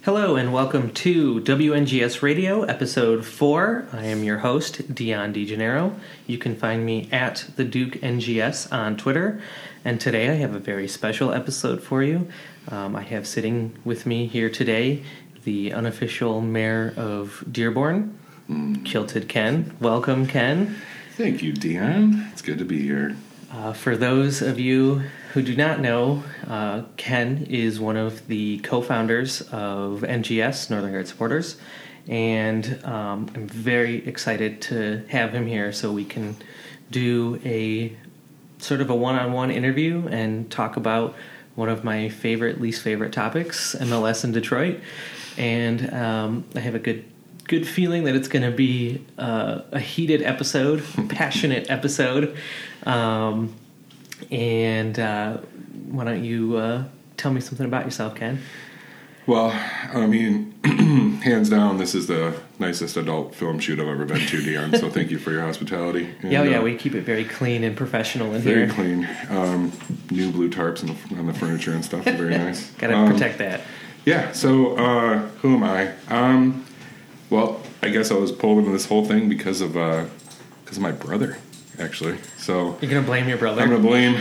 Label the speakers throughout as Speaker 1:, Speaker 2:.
Speaker 1: Hello and welcome to WNGS Radio, Episode 4. I am your host, Dion DeGennaro. You can find me at the Duke NGS on Twitter. And today I have a very special episode for you. I have sitting with me here today the unofficial mayor of Dearborn, Kilted Ken. Welcome, Ken.
Speaker 2: Thank you, Dion. It's good to be here.
Speaker 1: For those of you who do not know, Ken is one of the co-founders of NGS, Northern Guard Supporters, and I'm very excited to have him here so we can do a sort of a one-on-one interview and talk about one of my least favorite topics, MLS in Detroit. And I have a good feeling that it's going to be a heated episode, passionate episode. And why don't you tell me something about yourself, Ken?
Speaker 2: Well, I mean, hands down, this is the nicest adult film shoot I've ever been to, Dion. So thank you for your hospitality.
Speaker 1: And, we keep it very clean and professional in
Speaker 2: very
Speaker 1: here.
Speaker 2: Very clean. New blue tarps on the furniture and stuff. Very nice.
Speaker 1: Gotta protect that.
Speaker 2: Yeah. So who am I? Well, I guess I was pulled into this whole thing because of my brother. Actually, so
Speaker 1: you're gonna blame your brother.
Speaker 2: I'm gonna blame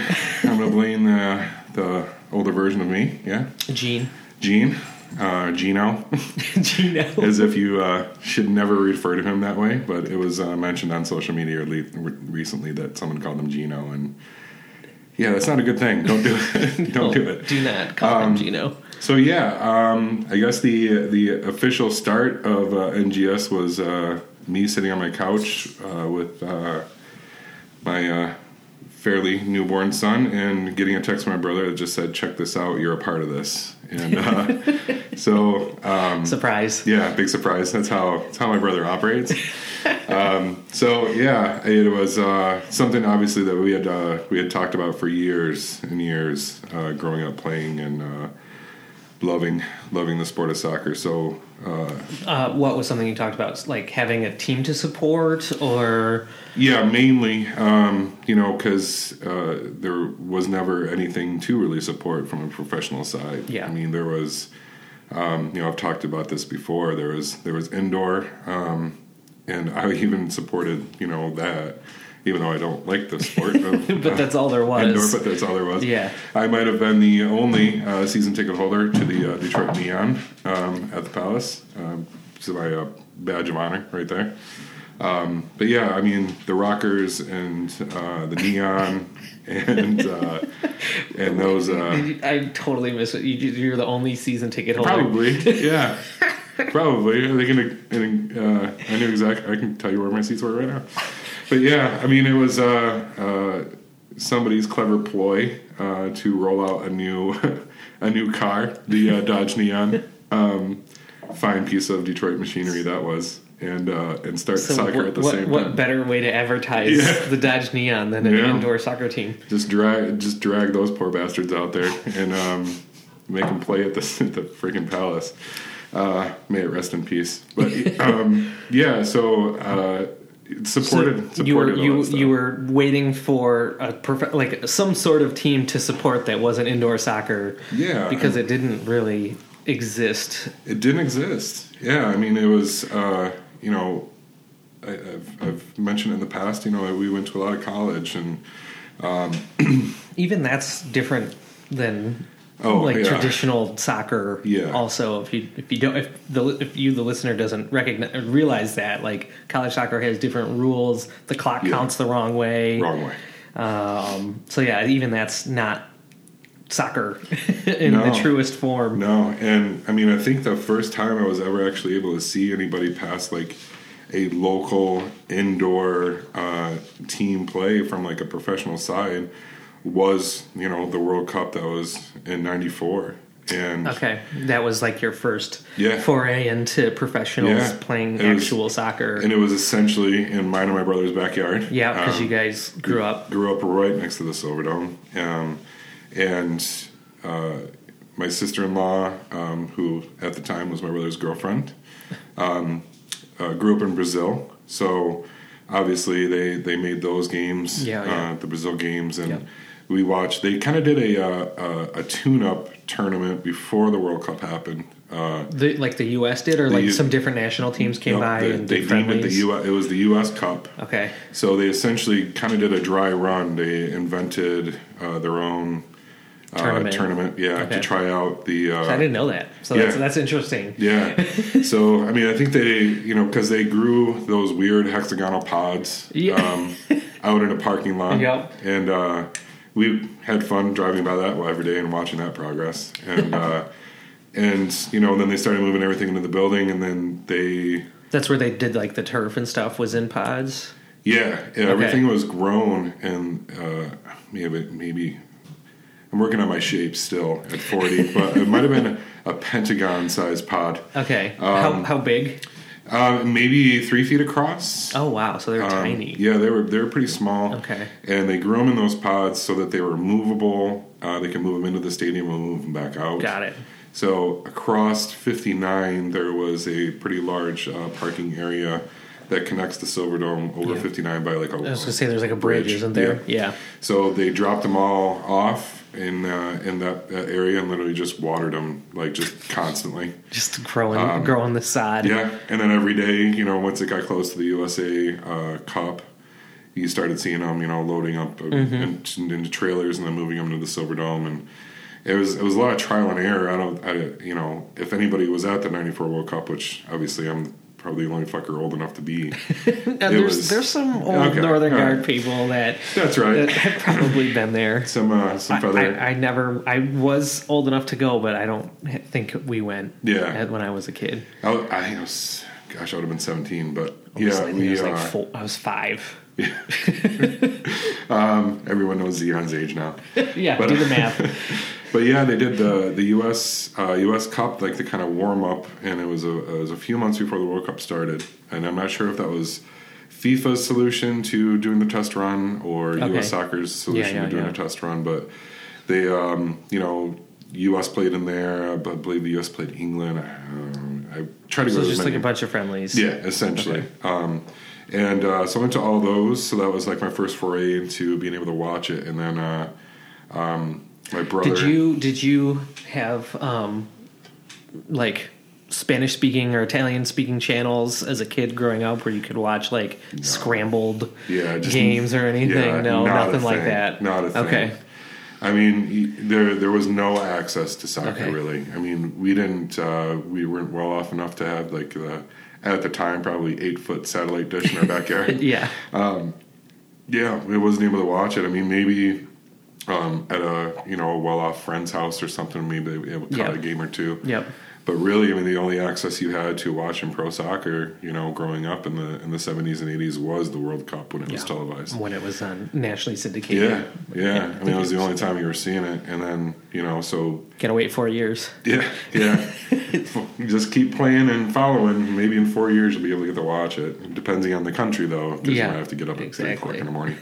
Speaker 2: the older version of me. Yeah,
Speaker 1: Gene,
Speaker 2: Gino,
Speaker 1: Gino.
Speaker 2: As if you should never refer to him that way. But it was mentioned on social media recently that someone called him Gino, and yeah, that's not a good thing. Don't do it. Don't do it.
Speaker 1: Do not call him Gino.
Speaker 2: So yeah, I guess the official start of NGS was me sitting on my couch with my fairly newborn son and getting a text from my brother that just said, "Check this out, you're a part of this." And so
Speaker 1: surprise.
Speaker 2: Yeah, big surprise. That's how my brother operates. So yeah, it was something obviously that we had talked about for years and years, growing up playing and loving the sport of soccer. So
Speaker 1: what was something you talked about, like having a team to support, or
Speaker 2: yeah, mainly because there was never anything to really support from a professional side.
Speaker 1: Yeah,
Speaker 2: I mean, there was I've talked about this before. There was indoor, and I even supported that, even though I don't like the sport of,
Speaker 1: but that's all there was.
Speaker 2: Indoor, but that's all there was.
Speaker 1: Yeah, I
Speaker 2: might have been the only season ticket holder to the Detroit Neon at the Palace. So my badge of honor right there. But yeah, I mean the Rockers and the Neon and those.
Speaker 1: I totally miss it. You're the only season ticket holder.
Speaker 2: Probably, yeah. Probably. I knew exactly. I can tell you where my seats were right now. But yeah, I mean, it was somebody's clever ploy to roll out a new car, the Dodge Neon. Fine piece of Detroit machinery that was, and start soccer at the same time. What
Speaker 1: better way to advertise the Dodge Neon than an indoor soccer team?
Speaker 2: Just drag those poor bastards out there and make them play at the freaking Palace. May it rest in peace. But yeah, so. Supported
Speaker 1: you were waiting for some sort of team to support that wasn't indoor soccer.
Speaker 2: Yeah,
Speaker 1: because it didn't really exist.
Speaker 2: It didn't exist. Yeah, I mean it was. I've mentioned in the past. We went to a lot of college, and
Speaker 1: even that's different than. Traditional soccer.
Speaker 2: Yeah.
Speaker 1: Also, if you the listener doesn't realize that, like, college soccer has different rules. The clock counts the wrong way. So yeah, even that's not soccer in the truest form.
Speaker 2: No, and I mean, I think the first time I was ever actually able to see anybody pass like a local indoor team play from like a professional side was the World Cup that was in '94, and
Speaker 1: that was like your first foray into professionals playing actual soccer,
Speaker 2: and it was essentially in mine and my brother's backyard.
Speaker 1: Yeah, because you guys grew up
Speaker 2: right next to the Silverdome, and my sister-in-law, who at the time was my brother's girlfriend, grew up in Brazil, so obviously they made those games, the Brazil games, and we watched. They kind of did a tune-up tournament before the World Cup happened.
Speaker 1: Like the U.S. did, or like some different national teams came by and did friendlies?
Speaker 2: It was the U.S. Cup.
Speaker 1: Okay.
Speaker 2: So they essentially kind of did a dry run. They invented their own tournament, to try out the.
Speaker 1: I didn't know that, so that's interesting.
Speaker 2: Yeah. So I mean, I think they, because they grew those weird hexagonal pods out in a parking lot, and we had fun driving by that every day and watching that progress, and and then they started moving everything into the building, and then they. That's
Speaker 1: where they did like the turf and stuff was in pods.
Speaker 2: Yeah, everything was grown, and maybe. I'm working on my shape still at 40, but it might have been a pentagon-sized pod.
Speaker 1: Okay. How big?
Speaker 2: Maybe 3 feet across.
Speaker 1: Oh wow! So they're tiny.
Speaker 2: Yeah, they were pretty small.
Speaker 1: Okay.
Speaker 2: And they grew them in those pods so that they were movable. They could move them into the stadium and move them back out.
Speaker 1: Got it.
Speaker 2: So across 59, there was a pretty large parking area that connects the Silverdome over 59 by like a.
Speaker 1: I was gonna say there's like a bridge, isn't there? Yeah.
Speaker 2: So they dropped them all off in that area and literally just watered them like just constantly.
Speaker 1: Just growing the sod.
Speaker 2: Yeah, and then every day, once it got close to the USA Cup, you started seeing them, loading up into trailers and then moving them to the Silverdome, and it was a lot of trial and error. If anybody was at the '94 World Cup, which obviously I'm probably the only fucker old enough to be.
Speaker 1: There's some old Northern Guard people
Speaker 2: that's right.
Speaker 1: that have probably been there.
Speaker 2: Some other.
Speaker 1: I was old enough to go, but I don't think we went. When I was a kid.
Speaker 2: I was, gosh, I would have been 17, but
Speaker 1: I was 5.
Speaker 2: Yeah. Everyone knows Zion's age now.
Speaker 1: Yeah, but, do the math.
Speaker 2: But yeah, they did the U.S. Cup, like the kind of warm up, and it was a few months before the World Cup started, and I'm not sure if that was FIFA's solution to doing the test run or U.S. Soccer's solution to doing a test run, but they, U.S. played in there, but I believe the U.S. played England. I tried to go to
Speaker 1: just like a bunch of friendlies.
Speaker 2: Yeah, essentially. Okay. And so I went to all those, so that was like my first foray into being able to watch it, and then. My brother.
Speaker 1: Did you have like Spanish speaking or Italian speaking channels as a kid growing up where you could watch like scrambled games or anything?
Speaker 2: Yeah,
Speaker 1: no, nothing like that.
Speaker 2: Not a thing. Okay. I mean, there was no access to soccer really. I mean, we weren't well off enough to have like at the time probably 8-foot satellite dish in our backyard.
Speaker 1: Yeah.
Speaker 2: We wasn't able to watch it. I mean, maybe. At a well-off friend's house or something, maybe they able to caught a game or two.
Speaker 1: Yep.
Speaker 2: But really, I mean, the only access you had to watching pro soccer, growing up in the 70s and 80s was the World Cup when it was televised.
Speaker 1: When it was nationally syndicated.
Speaker 2: Yeah. I mean, it was the only time you were seeing it, and then so.
Speaker 1: Gotta wait 4 years.
Speaker 2: Yeah. You just keep playing and following. Maybe in 4 years you'll be able to get to watch it. Depending on the country, though, because you might have to get up at 3 o'clock in the morning.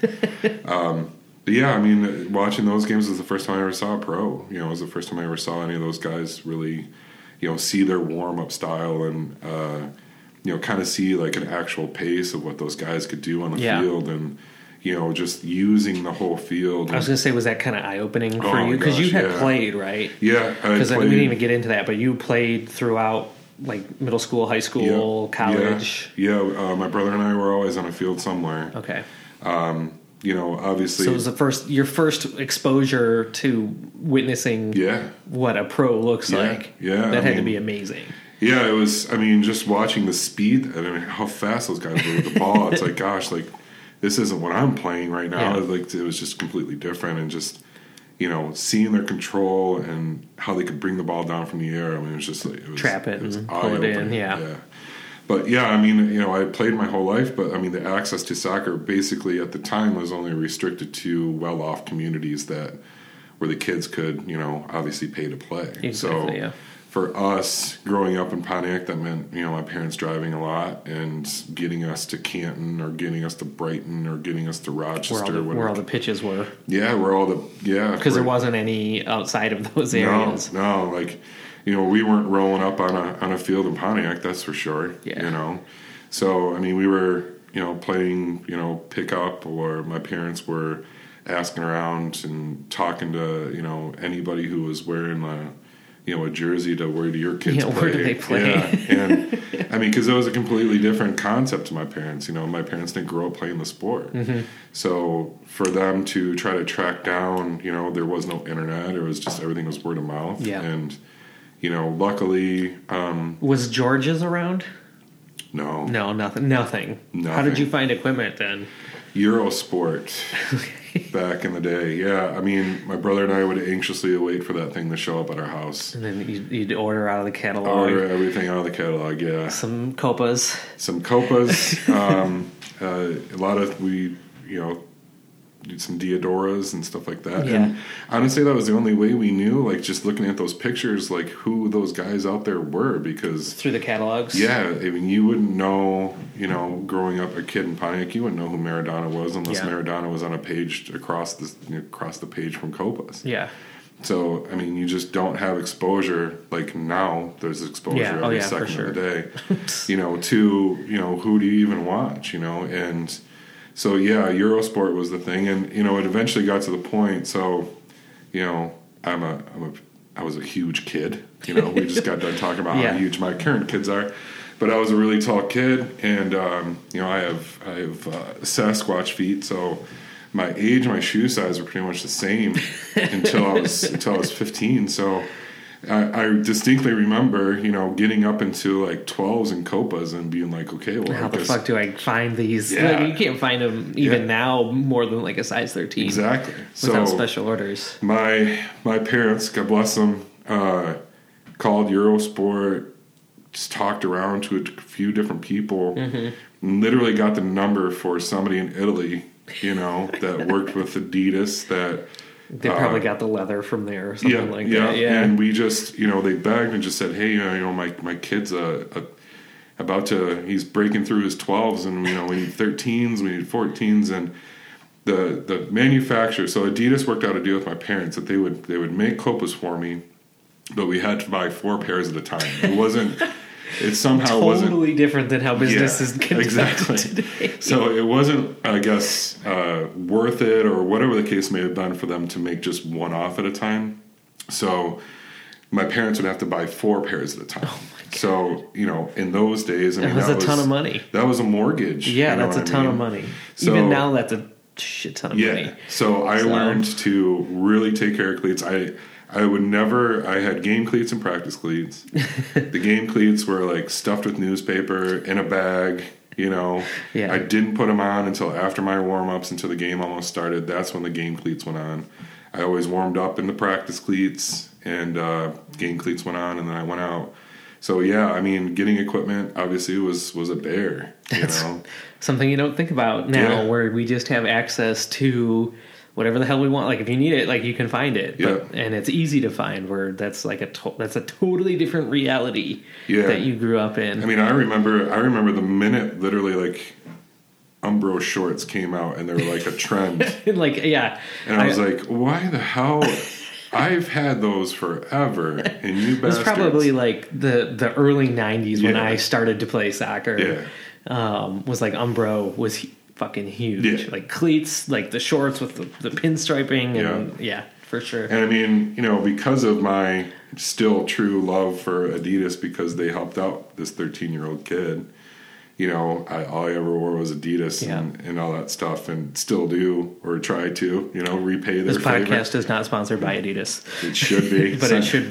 Speaker 2: But yeah, I mean, watching those games was the first time I ever saw a pro. It was the first time I ever saw any of those guys really, see their warm-up style and, kind of see like an actual pace of what those guys could do on the field and, just using the whole field.
Speaker 1: I was going to say, was that kind of eye-opening for you? Because you had played, right?
Speaker 2: Yeah.
Speaker 1: Because we didn't even get into that, but you played throughout like middle school, high school, college.
Speaker 2: Yeah. My brother and I were always on a field somewhere.
Speaker 1: Okay.
Speaker 2: Obviously.
Speaker 1: So it was your first exposure to witnessing what a pro looks like.
Speaker 2: Yeah.
Speaker 1: That had to be amazing.
Speaker 2: Yeah, it was, I mean, just watching the speed, how fast those guys were with the ball. It's like, gosh, like, this isn't what I'm playing right now. Yeah. Like, it was just completely different, and just, seeing their control and how they could bring the ball down from the air. I mean, it was just like,
Speaker 1: trap it and pull it in,
Speaker 2: yeah. But yeah, I mean, I played my whole life, but I mean, the access to soccer basically at the time was only restricted to well-off communities where the kids could, obviously pay to play.
Speaker 1: Exactly,
Speaker 2: so for us growing up in Pontiac, that meant, my parents driving a lot and getting us to Canton or getting us to Brighton or getting us to Rochester.
Speaker 1: Where all the pitches were.
Speaker 2: Yeah,
Speaker 1: because there wasn't any outside of those areas.
Speaker 2: No, like. We weren't rolling up on a field in Pontiac, that's for sure.
Speaker 1: Yeah.
Speaker 2: So I mean, we were playing pickup, or my parents were asking around and talking to, you know, anybody who was wearing a jersey to where do your kids play?
Speaker 1: Where do they play?
Speaker 2: Yeah, and I mean, because it was a completely different concept to my parents. You know, my parents didn't grow up playing the sport. Mm-hmm. So for them to try to track down, you know, there was no internet. It was just everything was word of mouth.
Speaker 1: Yeah.
Speaker 2: And, you know, luckily...
Speaker 1: was George's around?
Speaker 2: No.
Speaker 1: No, nothing. How did you find equipment then?
Speaker 2: Eurosport. Back in the day, yeah. I mean, my brother and I would anxiously wait for that thing to show up at our house.
Speaker 1: And then you'd order out of the catalog.
Speaker 2: Order everything out of the catalog, yeah.
Speaker 1: Some copas.
Speaker 2: A lot of, we, you know, did some Diodoras and stuff like that.
Speaker 1: Yeah.
Speaker 2: And honestly, that was the only way we knew, like, just looking at those pictures, like, who those guys out there were, because...
Speaker 1: Through the catalogs?
Speaker 2: Yeah, I mean, you wouldn't know, you know, growing up a kid in Pontiac, you wouldn't know who Maradona was unless Maradona was on a page across the page from Copas.
Speaker 1: Yeah.
Speaker 2: So, I mean, you just don't have exposure, like now, there's exposure every second of the day, you know, to, you know, who do you even watch, you know, and... So yeah, Eurosport was the thing, and you know it eventually got to the point. So, you know, I was a huge kid. You know, we just got done talking about how huge my current kids are, but I was a really tall kid, and you know I have Sasquatch feet, so my age, and my shoe size were pretty much the same until I was 15. So. I distinctly remember, you know, getting up into like 12s and copas and being like, okay, well,
Speaker 1: how the fuck do I find these?
Speaker 2: Yeah.
Speaker 1: Like, you can't find them even now more than like a size 13.
Speaker 2: Exactly.
Speaker 1: Without special orders.
Speaker 2: My parents, God bless them, called Eurosport, just talked around to a few different people, and literally got the number for somebody in Italy, you know, that worked with Adidas that...
Speaker 1: They probably got the leather from there or something like that. Yeah,
Speaker 2: and we just, you know, they begged and just said, hey, you know, my kid's he's breaking through his 12s, and, you know, we need 13s, we need 14s, and the manufacturer, so Adidas worked out a deal with my parents that they would make copas for me, but we had to buy 4 pairs at a time. It wasn't... It somehow wasn't
Speaker 1: totally different than how business is conducted today.
Speaker 2: So it wasn't, I guess, worth it or whatever the case may have been for them to make just one off at a time. So my parents would have to buy 4 pairs at a time. Oh my God. So, you know, in those days, I mean,
Speaker 1: that was a ton of money.
Speaker 2: That was a mortgage.
Speaker 1: Yeah, that's a ton of money. So, even now, that's a shit ton of money.
Speaker 2: So I learned to really take care of cleats. I had game cleats and practice cleats. The game cleats were like stuffed with newspaper in a bag, you know. Yeah. I didn't put them on until after my warm-ups, until the game almost started. That's when the game cleats went on. I always warmed up in the practice cleats, and game cleats went on, and then I went out. So yeah, I mean, getting equipment obviously was a bear.
Speaker 1: That's something you don't think about now, where we just have access to whatever the hell we want. Like if you need it, like you can find it, and it's easy to find. Where that's like that's a totally different reality that you grew up in.
Speaker 2: I mean, I remember the minute literally like Umbro shorts came out and they were like a trend. And I was like, why the hell? I've had those forever, and you bastards. It was
Speaker 1: probably like the early 90s when I started to play soccer. Was like Umbro was fucking huge. Like cleats, like the shorts with the pinstriping, and for sure.
Speaker 2: And I mean, you know, because of my still true love for Adidas, because they helped out this 13-year-old kid, you know, all I ever wore was Adidas and all that stuff, and still do, or try to, you know, repay their favor.
Speaker 1: This podcast is not sponsored by Adidas.
Speaker 2: It should be.
Speaker 1: But it should be.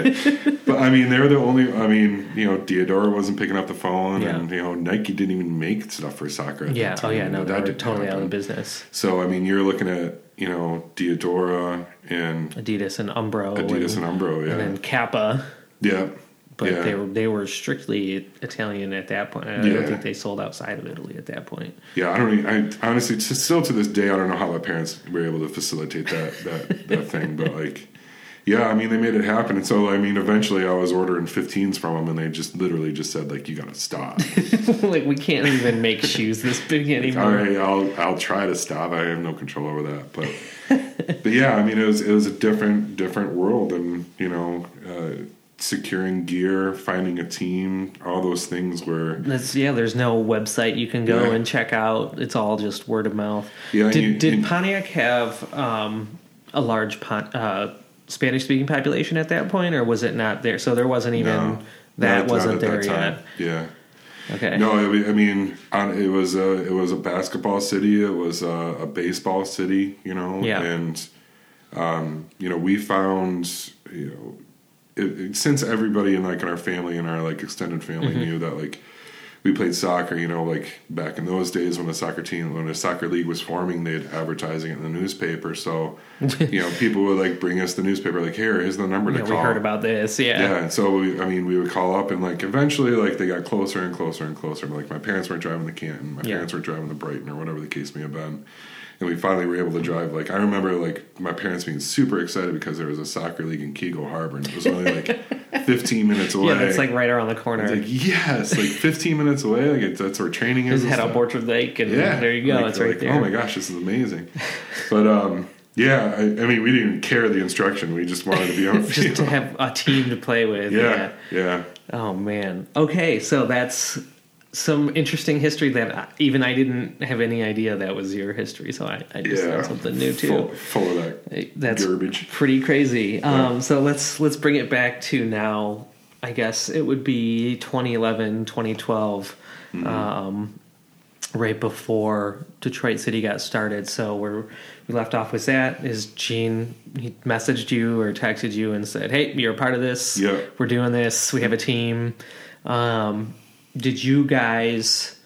Speaker 2: But, I mean, they're the only, I mean, you know, Diodora wasn't picking up the phone, and, you know, Nike didn't even make stuff for soccer at that time.
Speaker 1: No, they were totally out of business.
Speaker 2: So, I mean, you're looking at, you know, Diodora and...
Speaker 1: Adidas and Umbro.
Speaker 2: And
Speaker 1: then Kappa.
Speaker 2: Yeah.
Speaker 1: But they were strictly Italian at that point. I don't think they sold outside of Italy at that point.
Speaker 2: Yeah, I honestly, still to this day, I don't know how my parents were able to facilitate that thing. But like, yeah, I mean, they made it happen. And so, I mean, eventually I was ordering 15s from them, and they just literally just said, like, you got to stop.
Speaker 1: Like, we can't even make shoes this big anymore.
Speaker 2: All right, I'll try to stop. I have no control over that. But yeah, I mean, it was a different world, and, you know, securing gear, finding a team, all those things were...
Speaker 1: There's no website you can go and check out. It's all just word of mouth.
Speaker 2: Yeah,
Speaker 1: did Pontiac have a large Spanish-speaking population at that point, or was it not there? So there wasn't even... wasn't there yet.
Speaker 2: Yeah.
Speaker 1: Okay.
Speaker 2: No, it was a basketball city. It was a baseball city,
Speaker 1: Yeah.
Speaker 2: And, we found, since everybody in our family and our extended family knew that we played soccer, back in those days when a soccer league was forming, they had advertising it in the newspaper. So, people would bring us the newspaper, here's the number to call.
Speaker 1: We heard about this. Yeah.
Speaker 2: Yeah. And so we would call up and eventually they got closer and closer and closer. My parents weren't driving to Canton. My parents were driving to Brighton or whatever the case may have been. And we finally were able to drive. I remember my parents being super excited because there was a soccer league in Keego Harbor, and it was only 15 minutes away.
Speaker 1: Yeah, it's right around the corner.
Speaker 2: It's yes, 15 minutes away. That's where training is.
Speaker 1: Just head up Orchard Lake, and there you go. It's right there.
Speaker 2: Oh my gosh, this is amazing. But yeah, we didn't even care the instruction. We just wanted to be on the field.
Speaker 1: Just to have a team to play with.
Speaker 2: Yeah.
Speaker 1: Oh man. Okay, so that's some interesting history that even I didn't have any idea that was your history. So I just learned something new too.
Speaker 2: Full of that garbage.
Speaker 1: Pretty crazy. So let's bring it back to now. I guess it would be 2011, 2012, right before Detroit City got started. So we left off with that. Is Gene, he messaged you or texted you and said, "Hey, you're a part of this.
Speaker 2: Yeah.
Speaker 1: We're doing this. We have a team." Did you guys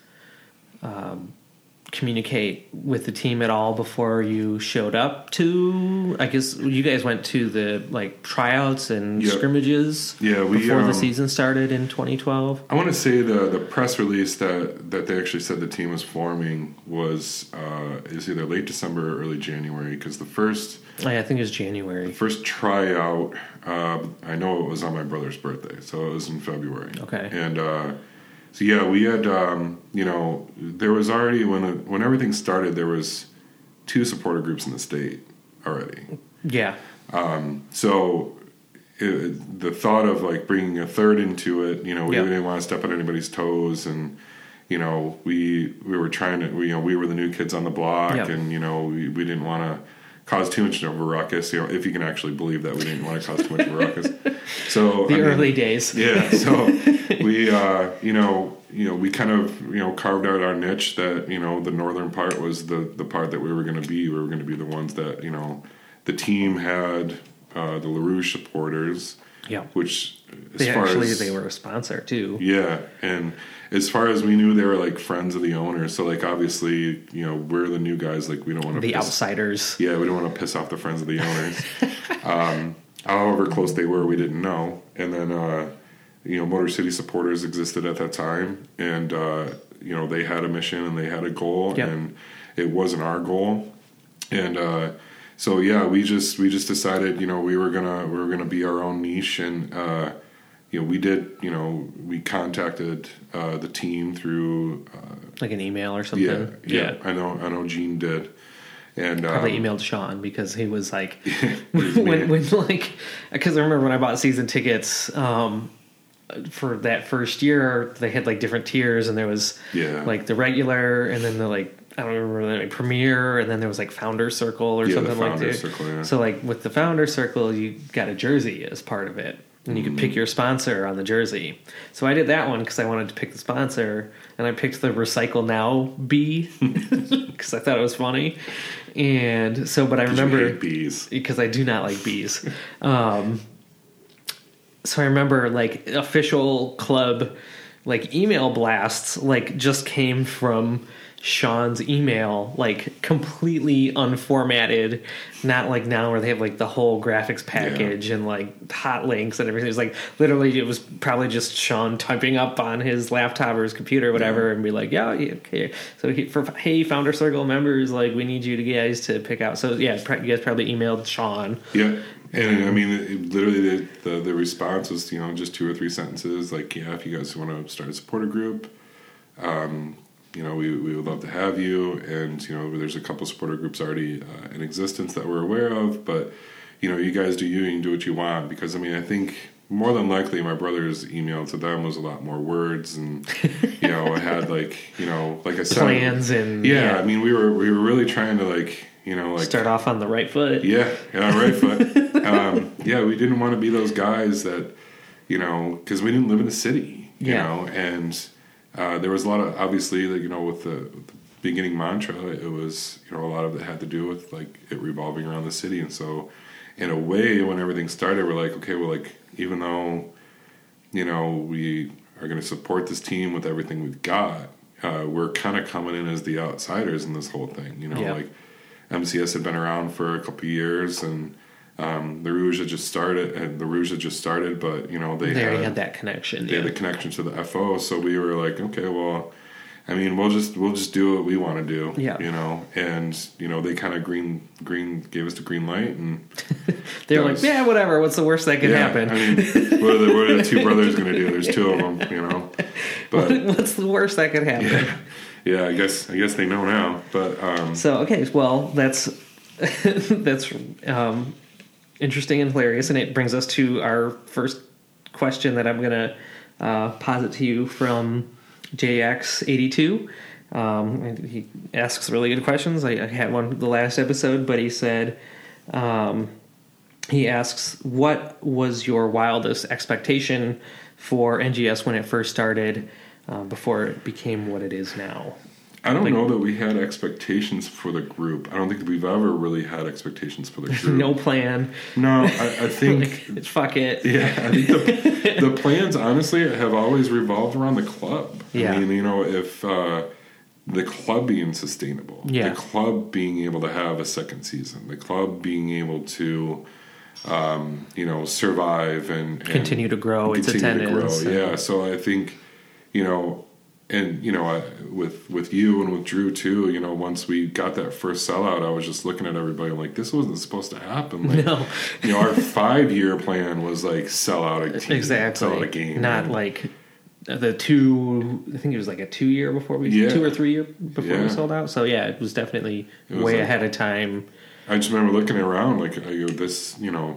Speaker 1: communicate with the team at all before you showed up to? I guess you guys went to the tryouts and scrimmages.
Speaker 2: Yeah,
Speaker 1: before the season started in 2012.
Speaker 2: I want to say the press release that they actually said the team was forming was is either late December or early January, because the first.
Speaker 1: I think it was January.
Speaker 2: The first tryout, I know it was on my brother's birthday, so it was in February.
Speaker 1: Okay.
Speaker 2: And so yeah, we had there was already when everything started, there was 2 supporter groups in the state already.
Speaker 1: Yeah.
Speaker 2: So the thought of bringing a third into it, we didn't want to step on anybody's toes, and we were trying to we were the new kids on the block, and we didn't want to cause too much of a ruckus, if you can actually believe that we didn't want to cause too much of a ruckus. So
Speaker 1: early days.
Speaker 2: Yeah. So we, we kind of, carved out our niche that, the northern part was the part that we were going to be. We were going to be the ones that, the team had the LaRouche supporters. Yeah. Which,
Speaker 1: they were a sponsor too.
Speaker 2: Yeah. And as far as we knew, they were friends of the owners. So obviously, we're the new guys. We don't want to
Speaker 1: outsiders.
Speaker 2: Yeah. We don't want to piss off the friends of the owners. However close they were, we didn't know. And then, Motor City supporters existed at that time, and they had a mission and they had a goal, and it wasn't our goal. And so yeah, we just decided, we were gonna be our own niche, and we contacted the team through
Speaker 1: an email or something.
Speaker 2: Yeah. I know Gene did. And
Speaker 1: probably emailed Sean, because he was because I remember when I bought season tickets for that first year, they had different tiers, and there was the regular, and then the I don't remember the Premier, and then there was Founder Circle or something like that. Circle, yeah. So with the Founder Circle, you got a jersey as part of it, and you could pick your sponsor on the jersey. So I did that one because I wanted to pick the sponsor, and I picked the Recycle Now bee because I thought it was funny. And so, but I remember,
Speaker 2: you hate bees,
Speaker 1: because I do not like bees. So I remember official club email blasts just came from Sean's email, completely unformatted, not now where they have the whole graphics package and hot links and everything. It was literally, it was probably just Sean typing up on his laptop or his computer or whatever, and be okay. So hey, Founder Circle members, we need you guys to pick out. So yeah, you guys probably emailed Sean.
Speaker 2: Yeah. And literally the response was, just 2 or 3 sentences, if you guys want to start a supporter group, we would love to have you. And, there's a couple supporter groups already in existence that we're aware of, but, you guys do you, and do what you want. Because, I think, more than likely my brother's email to them was a lot more words, and it had like I said,
Speaker 1: plans and
Speaker 2: I mean we were really trying to like
Speaker 1: start off on the right foot.
Speaker 2: Right foot. We didn't want to be those guys that because we didn't live in the city, and there was a lot of obviously with the beginning mantra, it was a lot of it had to do with like it revolving around the city, and so in a way when everything started we're like, okay, well, like even though we are going to support this team with everything we've got, we're kind of coming in as the outsiders in this whole thing, like MCS had been around for a couple of years, and the Rouge had just started, but they already had
Speaker 1: that connection.
Speaker 2: They had the connection to the FO, so we were like, okay, well, I mean, we'll just do what we want to do, and they kind of gave us the green light, and
Speaker 1: they were like, yeah, whatever. What's the worst that could happen?
Speaker 2: I mean, what are the two brothers going to do? There's two of them, But
Speaker 1: what's the worst that could happen?
Speaker 2: Yeah, I guess they know now. But
Speaker 1: so okay, well, that's interesting and hilarious, and it brings us to our first question that I'm going to posit to you from JX82. He asks really good questions. I had one the last episode, but he said, he asks, what was your wildest expectation for NGS when it first started, before it became what it is now?
Speaker 2: I don't know that we had expectations for the group. I don't think that we've ever really had expectations for the group.
Speaker 1: No plan.
Speaker 2: No, I think...
Speaker 1: like, fuck it.
Speaker 2: Yeah, I think the plans, honestly, have always revolved around the club.
Speaker 1: Yeah.
Speaker 2: I mean, if the club being sustainable, the club being able to have a second season, the club being able to, survive and
Speaker 1: continue to grow its attendance.
Speaker 2: Yeah, so I think, and with you and with Drew too, once we got that first sellout, I was just looking at everybody like, this wasn't supposed to happen. Like,
Speaker 1: no.
Speaker 2: Our 5-year plan was like sell out a team,
Speaker 1: exactly,
Speaker 2: sell out a game,
Speaker 1: not like the 2. I think it was like a 2-year before we 2 or 3 year before we sold out. So yeah, it was definitely way ahead of time.
Speaker 2: I just remember looking around like, this,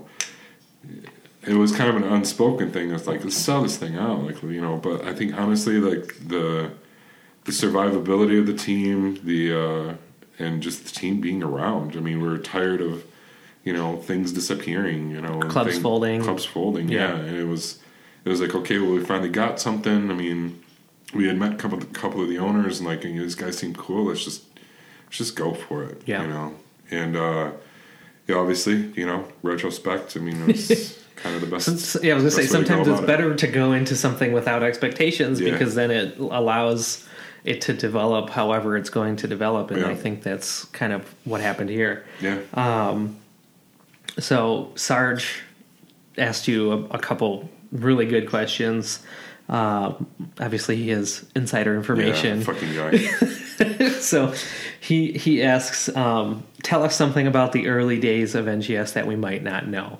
Speaker 2: it was kind of an unspoken thing. It's like, let's sell this thing out, like, but I think honestly, like the survivability of the team, and just the team being around. I mean, we were tired of, things disappearing, and
Speaker 1: clubs folding,
Speaker 2: yeah. And it was like, okay, well, we finally got something. I mean, we had met a couple of the owners, and like, these guys seem cool. Let's just go for it, And obviously, retrospect. I mean, it's kind of the best.
Speaker 1: I was gonna say sometimes it's better to go into something without expectations, because then it allows it to develop however it's going to develop, and I think that's kind of what happened here.
Speaker 2: Yeah.
Speaker 1: So Sarge asked you a couple really good questions. Obviously, he has insider information.
Speaker 2: Yeah, fucking guy.
Speaker 1: So he asks, tell us something about the early days of NGS that we might not know.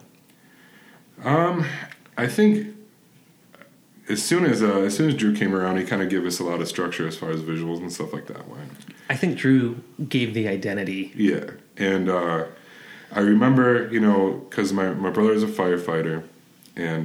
Speaker 2: I think as soon as Drew came around, he kind of gave us a lot of structure as far as visuals and stuff like that went.
Speaker 1: I think Drew gave the identity.
Speaker 2: Yeah, and I remember, because my brother is a firefighter, and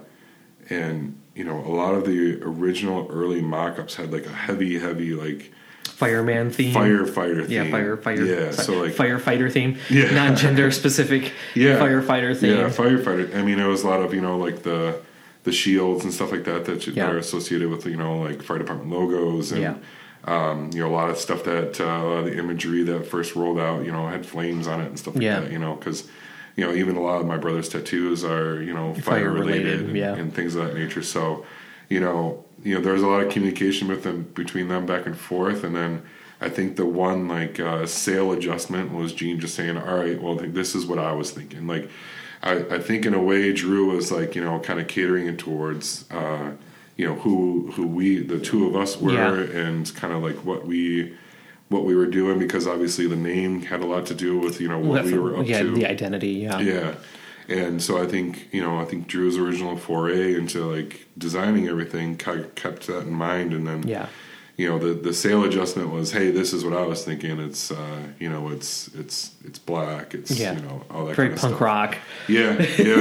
Speaker 2: a lot of the original early mock-ups had like a heavy like
Speaker 1: fireman theme,
Speaker 2: firefighter theme.
Speaker 1: Yeah, fire.
Speaker 2: Yeah, so like
Speaker 1: firefighter theme. Yeah, non-gender specific. Firefighter theme.
Speaker 2: Yeah, firefighter. I mean, it was a lot of like the shields and stuff like that that are associated with like fire department logos and a lot of stuff that the imagery that first rolled out had flames on it and stuff like that. Because even a lot of my brother's tattoos are fire related and things of that nature. So there's a lot of communication between them back and forth, and then I think the one sale adjustment was Gene just saying, all right, well, this is what I was thinking. Like I think in a way Drew was kind of catering it towards who we, the two of us were, and kind of like what we were doing, because obviously the name had a lot to do with what we were up to,
Speaker 1: the identity.
Speaker 2: And so I think Drew's original foray into designing everything kept that in mind, and then the sale adjustment was, hey, this is what I was thinking. It's it's black. It's all that
Speaker 1: very
Speaker 2: kind of
Speaker 1: punk
Speaker 2: stuff.
Speaker 1: rock.
Speaker 2: Yeah.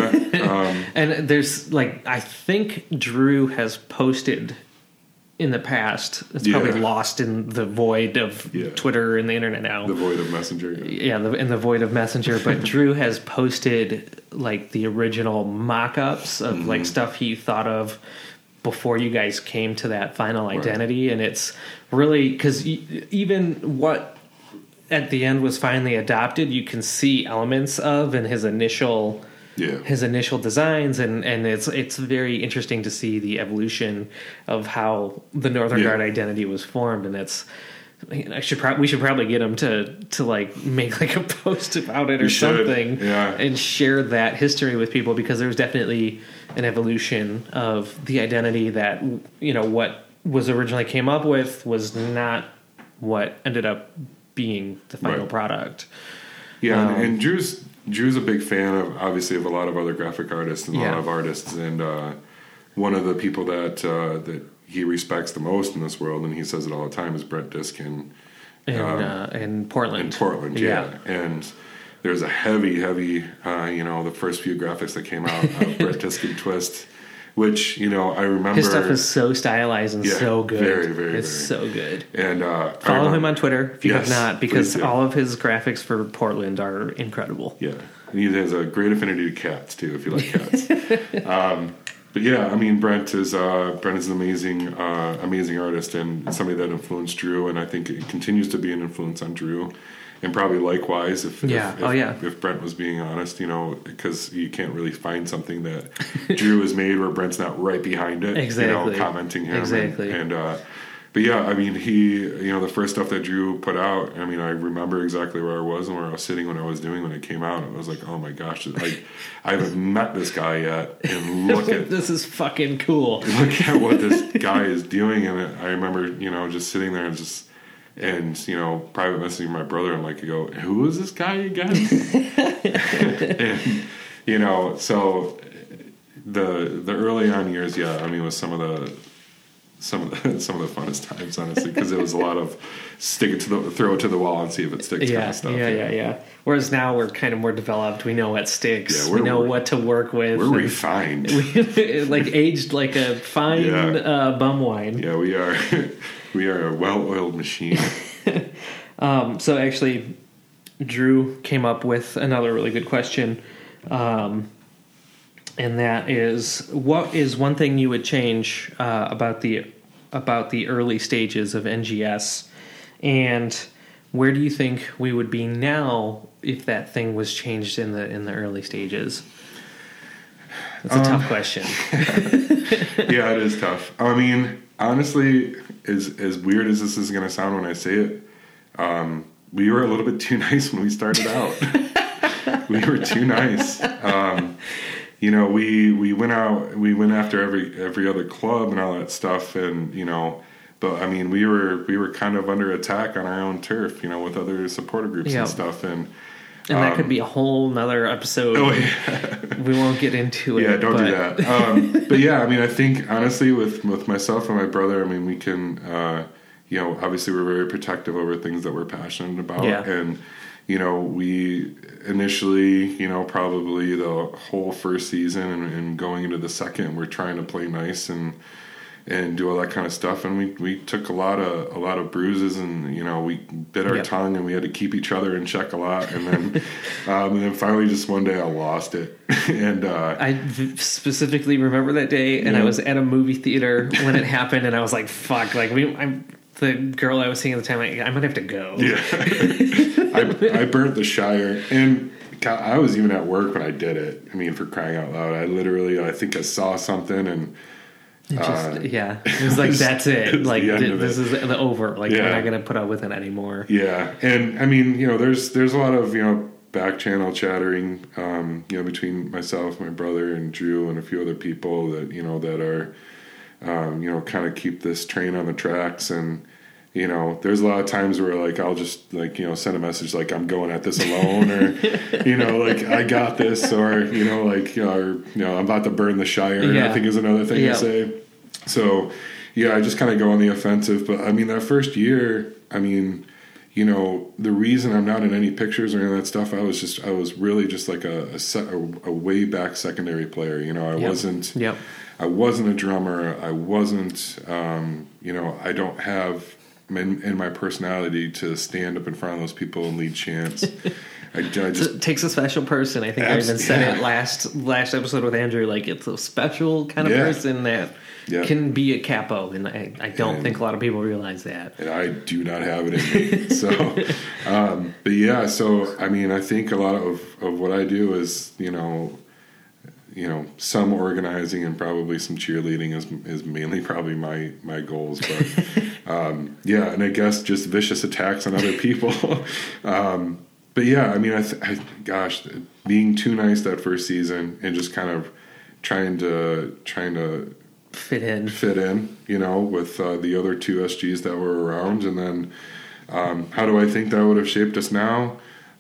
Speaker 1: And there's I think Drew has posted in the past. It's probably lost in the void of Twitter and the internet now.
Speaker 2: The void of Messenger.
Speaker 1: In the void of Messenger. But Drew has posted the original mock-ups of stuff he thought of before you guys came to that final identity. Right. And it's really, because even what at the end was finally adopted, you can see elements of in his initial designs, and it's very interesting to see the evolution of how the Northern Guard identity was formed. And it's, we should probably get him to make a post about it or something, and share that history with people, because there's definitely an evolution of the identity that what was originally came up with was not what ended up being the final product. Yeah,
Speaker 2: and Drew's a big fan of a lot of other graphic artists and a lot of artists, and one of the people that he respects the most in this world, and he says it all the time, is Brent Diskin
Speaker 1: in Portland.
Speaker 2: In Portland, and there's a heavy, the first few graphics that came out of Brent Diskin Twist, which I remember.
Speaker 1: His stuff is so stylized and so good.
Speaker 2: Very, very,
Speaker 1: it's so good.
Speaker 2: And
Speaker 1: follow him on Twitter if you have not, because all of his graphics for Portland are incredible.
Speaker 2: Yeah, and he has a great affinity to cats too, if you like cats. But yeah, Brent is an amazing artist, and somebody that influenced Drew, and I think it continues to be an influence on Drew. And probably likewise, if Brent was being honest, because you can't really find something that Drew has made where Brent's not right behind it, commenting him.
Speaker 1: Exactly.
Speaker 2: But yeah, he, the first stuff that Drew put out, I remember exactly where I was and where I was sitting when it came out. I was like, oh my gosh, I haven't met this guy yet, and look at
Speaker 1: this is fucking cool.
Speaker 2: Look at what this guy is doing, and I remember, just sitting there and private messaging my brother. I'm like, who is this guy again? And so the early on years, was some of the funnest times, honestly, because it was a lot of throw it to the wall and see if it sticks. Kind of stuff.
Speaker 1: Yeah. Whereas now we're kind of more developed. We know what sticks. We know what to work with.
Speaker 2: We're refined.
Speaker 1: Aged like a fine bum wine.
Speaker 2: Yeah, we are. We are a well-oiled machine.
Speaker 1: So actually, Drew came up with another really good question, and that is, what is one thing you would change about the early stages of NGS, and where do you think we would be now if that thing was changed in the early stages? That's a tough question.
Speaker 2: Yeah, it is tough. Honestly, as weird as this is going to sound when I say it, we were a little bit too nice when we started out. We were too nice. We went after every other club and all that stuff, and but we were kind of under attack on our own turf, with other supporter groups and stuff, and
Speaker 1: that could be a whole nother episode. Oh, yeah. We won't get into it.
Speaker 2: Yeah, don't do that. But yeah, I think honestly with myself and my brother, we can, obviously we're very protective over things that we're passionate about. Yeah. And, we initially, probably the whole first season and going into the second, we're trying to play nice and do all that kind of stuff, and we took a lot of bruises, and we bit our tongue, and we had to keep each other in check a lot, and then finally just one day I lost it. And
Speaker 1: I specifically remember that day, and I was at a movie theater when it happened, and I was like, fuck, the girl I was seeing at the time, I might have to go.
Speaker 2: Yeah. I burnt the Shire, and I was even at work when I did it. For crying out loud, I think I saw something, and
Speaker 1: it was like, that's it. Like, this is the over. Like, we're not going to put up with it anymore.
Speaker 2: Yeah. And there's a lot of, back channel chattering, between myself, my brother, and Drew, and a few other people that, that are, kind of keep this train on the tracks. And, there's a lot of times where, I'll just, send a message like, I'm going at this alone, or, I got this, or, I'm about to burn the Shire, I think is another thing to say. So, I just kind of go on the offensive. But I mean, that first year, I mean, you know, the reason I'm not in any pictures or any of that stuff, I was really just like a way back secondary player. You know, I wasn't a drummer. I wasn't, you know, I don't have in my personality to stand up in front of those people and lead chants.
Speaker 1: It takes a special person. I think I even said it last episode with Andrew. Like, it's a special kind of person that can be a capo, and I don't think a lot of people realize that. And
Speaker 2: I do not have it in me. So, but yeah. So I mean, I think a lot of what I do is, you know, some organizing and probably some cheerleading is mainly probably my goals. But yeah, and I guess just vicious attacks on other people. But yeah, I mean, gosh, being too nice that first season and just kind of trying to fit in, you know, with the other two SGs that were around, and then how do I think that would have shaped us now?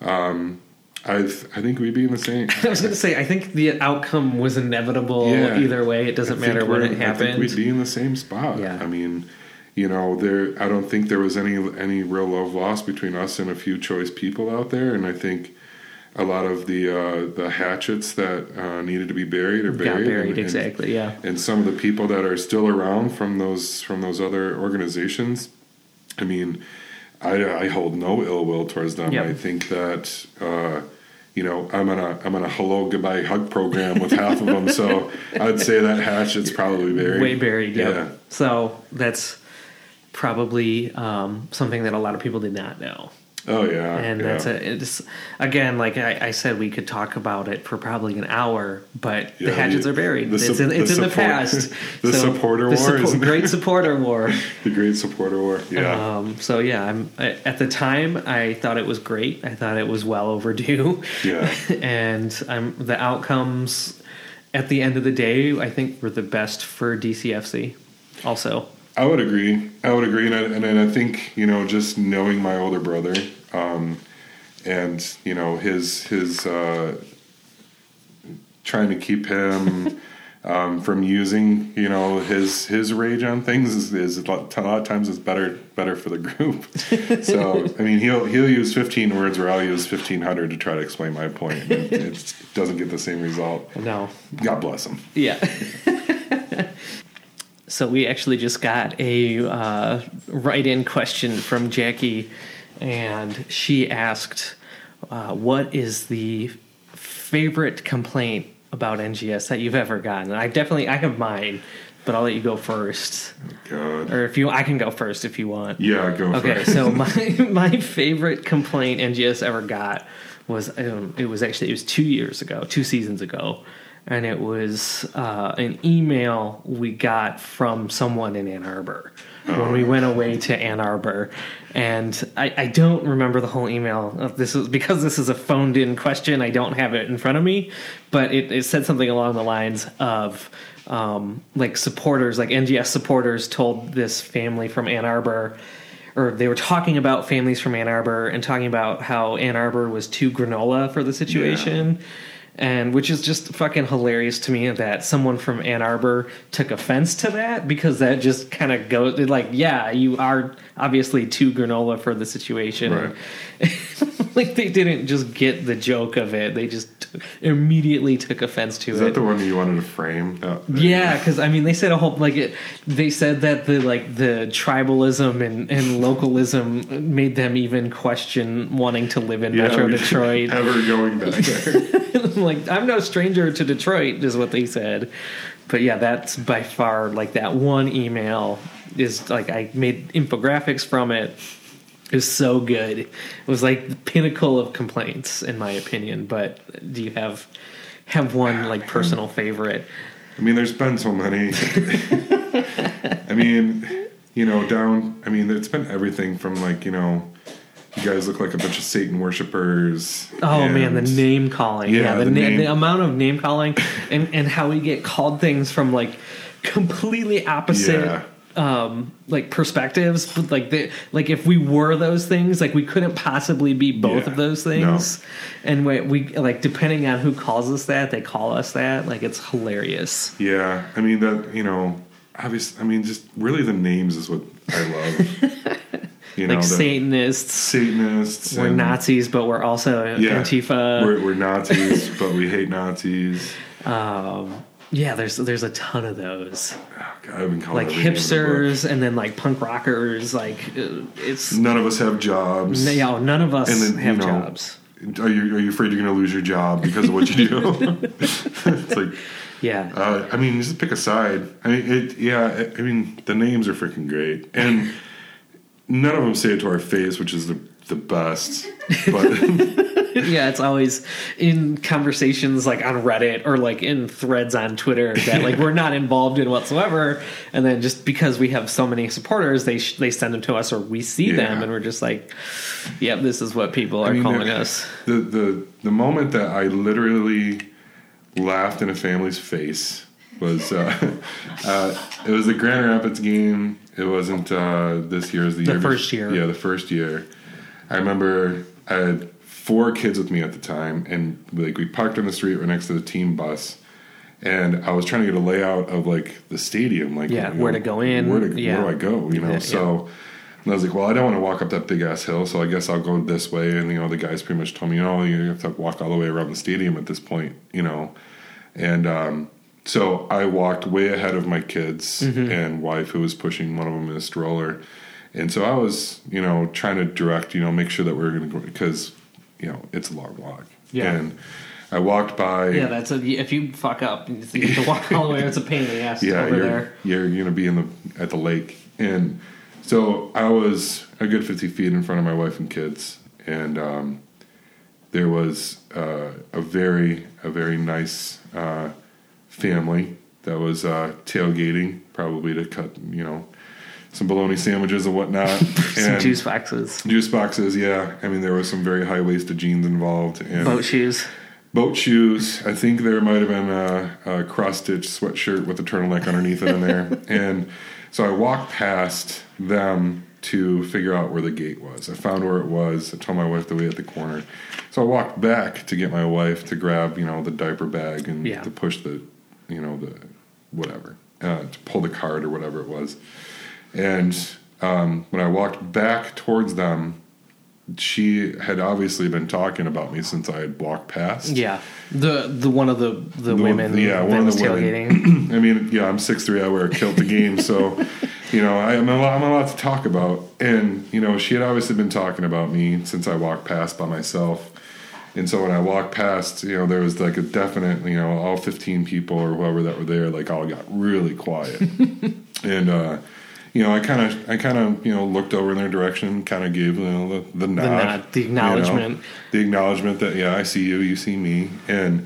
Speaker 2: I think we'd be in the same.
Speaker 1: I was going to say, I think the outcome was inevitable either way. It doesn't matter when it happened. I think
Speaker 2: we'd be in the same spot. Yeah. I mean, you know, I don't think there was any real love lost between us and a few choice people out there, and I think a lot of the hatchets that needed to be buried are buried.
Speaker 1: Got buried, exactly. Yeah.
Speaker 2: And some of the people that are still around from those other organizations, I mean, I hold no ill will towards them. Yep. I think that you know, I'm on a hello goodbye hug program with half of them, so I'd say that hatchet's probably buried.
Speaker 1: Way buried. Yep. Yeah. So that's probably something that a lot of people did not know.
Speaker 2: Oh yeah,
Speaker 1: and it's again, like I said, we could talk about it for probably an hour, but the hatchets are buried. It's in the past.
Speaker 2: The supporter war,
Speaker 1: great supporter war.
Speaker 2: The great supporter war. Yeah.
Speaker 1: So yeah, at the time I thought it was great. I thought it was well overdue.
Speaker 2: Yeah.
Speaker 1: And the outcomes at the end of the day, I think, were the best for DCFC. Also.
Speaker 2: I would agree, and I think, you know, just knowing my older brother, and you know his trying to keep him from using, you know, his rage on things is a lot of times it's better for the group. So I mean, he'll use 15 words where I'll use 1,500 to try to explain my point. And it doesn't get the same result.
Speaker 1: No,
Speaker 2: God bless him.
Speaker 1: Yeah. So we actually just got a write-in question from Jackie, and she asked, what is the favorite complaint about NGS that you've ever gotten? I have mine, but I'll let you go first.
Speaker 2: Oh, God.
Speaker 1: Or I can go first if you want.
Speaker 2: Yeah, go first.
Speaker 1: Okay, so my favorite complaint NGS ever got was, it was 2 seasons ago. And it was an email we got from someone in Ann Arbor when we went away to Ann Arbor. And I don't remember the whole email. This is a phoned-in question. I don't have it in front of me. But it said something along the lines of, like supporters, like NGS supporters told this family from Ann Arbor, or they were talking about families from Ann Arbor and talking about how Ann Arbor was too granola for the situation. Yeah. And which is just fucking hilarious to me that someone from Ann Arbor took offense to that, because that just kind of goes like, yeah, you are obviously too granola for the situation.
Speaker 2: Right.
Speaker 1: Like, they didn't just get the joke of it; they just immediately took offense to it.
Speaker 2: Is that the one that you wanted to frame?
Speaker 1: Yeah, because I mean, they said a whole they said that the tribalism and localism made them even question wanting to live in Metro Detroit.
Speaker 2: Ever going back there?
Speaker 1: Like, I'm no stranger to Detroit, is what they said. But yeah, that's by far, like, that one email is like, I made infographics from it. It was so good. It was like the pinnacle of complaints, in my opinion. But do you have one, like, personal favorite?
Speaker 2: I mean, there's been so many. I mean, you know, it's been everything from, like, you know, you guys look like a bunch of Satan worshipers.
Speaker 1: Oh man, the name calling. Yeah, the amount of name calling and how we get called things from, like, completely opposite like perspectives, but like if we were those things, like, we couldn't possibly be both of those things. No. And we like, depending on who calls us that, they call us that. Like, it's hilarious.
Speaker 2: Yeah, I mean, that, you know, obviously, I mean, just really the names is what I love. You know,
Speaker 1: like Satanists.
Speaker 2: We're
Speaker 1: Nazis, but we're also Antifa.
Speaker 2: We're Nazis, but we hate Nazis.
Speaker 1: Yeah, there's a ton of those.
Speaker 2: Oh, God, I've been called
Speaker 1: like hipsters, and then like punk rockers. Like it's
Speaker 2: none of us have jobs.
Speaker 1: Yeah, none of us have jobs.
Speaker 2: Are you afraid you're going to lose your job because of what you do? It's like,
Speaker 1: yeah.
Speaker 2: I mean, just pick a side. I mean, the names are freaking great, and none of them say it to our face, which is the best. But
Speaker 1: yeah, it's always in conversations like on Reddit or like in threads on Twitter that like we're not involved in whatsoever, and then just because we have so many supporters, they send them to us or we see them, and we're just like, yep, this is what people are calling us.
Speaker 2: The moment that I literally laughed in a family's face was it was the Grand Rapids game. It wasn't this year. It was the
Speaker 1: first year.
Speaker 2: Yeah, the first year. I remember I had 4 kids with me at the time, and like we parked on the street right next to the team bus, and I was trying to get a layout of like the stadium, like
Speaker 1: where to go in,
Speaker 2: where do I go, you know? So and I was like, well, I don't want to walk up that big ass hill, so I guess I'll go this way. And the guys pretty much told me, you have to walk all the way around the stadium at this point, and so I walked way ahead of my kids and wife, who was pushing one of them in a stroller. And so I was, trying to direct, make sure that we were going to go, because, it's a long walk.
Speaker 1: Yeah.
Speaker 2: And I walked by.
Speaker 1: Yeah, if you fuck up, you have to walk all the way. It's a pain in the ass over there.
Speaker 2: You're going to be at the lake. And so I was a good 50 feet in front of my wife and kids. And there was a very nice family that was tailgating, probably to cut, some bologna sandwiches and whatnot.
Speaker 1: Some juice boxes.
Speaker 2: Juice boxes, yeah. I mean, there was some very high-waisted jeans involved. And
Speaker 1: boat shoes.
Speaker 2: Boat shoes. I think there might have been a cross-stitch sweatshirt with a turtleneck underneath it in there. And so I walked past them to figure out where the gate was. I found where it was. I told my wife to wait at the corner. So I walked back to get my wife to grab, the diaper bag and to push the whatever, to pull the cart or whatever it was. And when I walked back towards them, she had obviously been talking about me since I had walked past.
Speaker 1: Yeah, the one of the women.
Speaker 2: Yeah, one of the women. I mean, I'm 6'3". I wear a kilt to game, so I'm a lot to talk about. And she had obviously been talking about me since I walked past by myself. And so when I walked past, there was like a definite, all 15 people or whoever that were there, like all got really quiet. And I kind of looked over in their direction, kind of gave the nod,
Speaker 1: the acknowledgement,
Speaker 2: the acknowledgement that I see you, you see me, and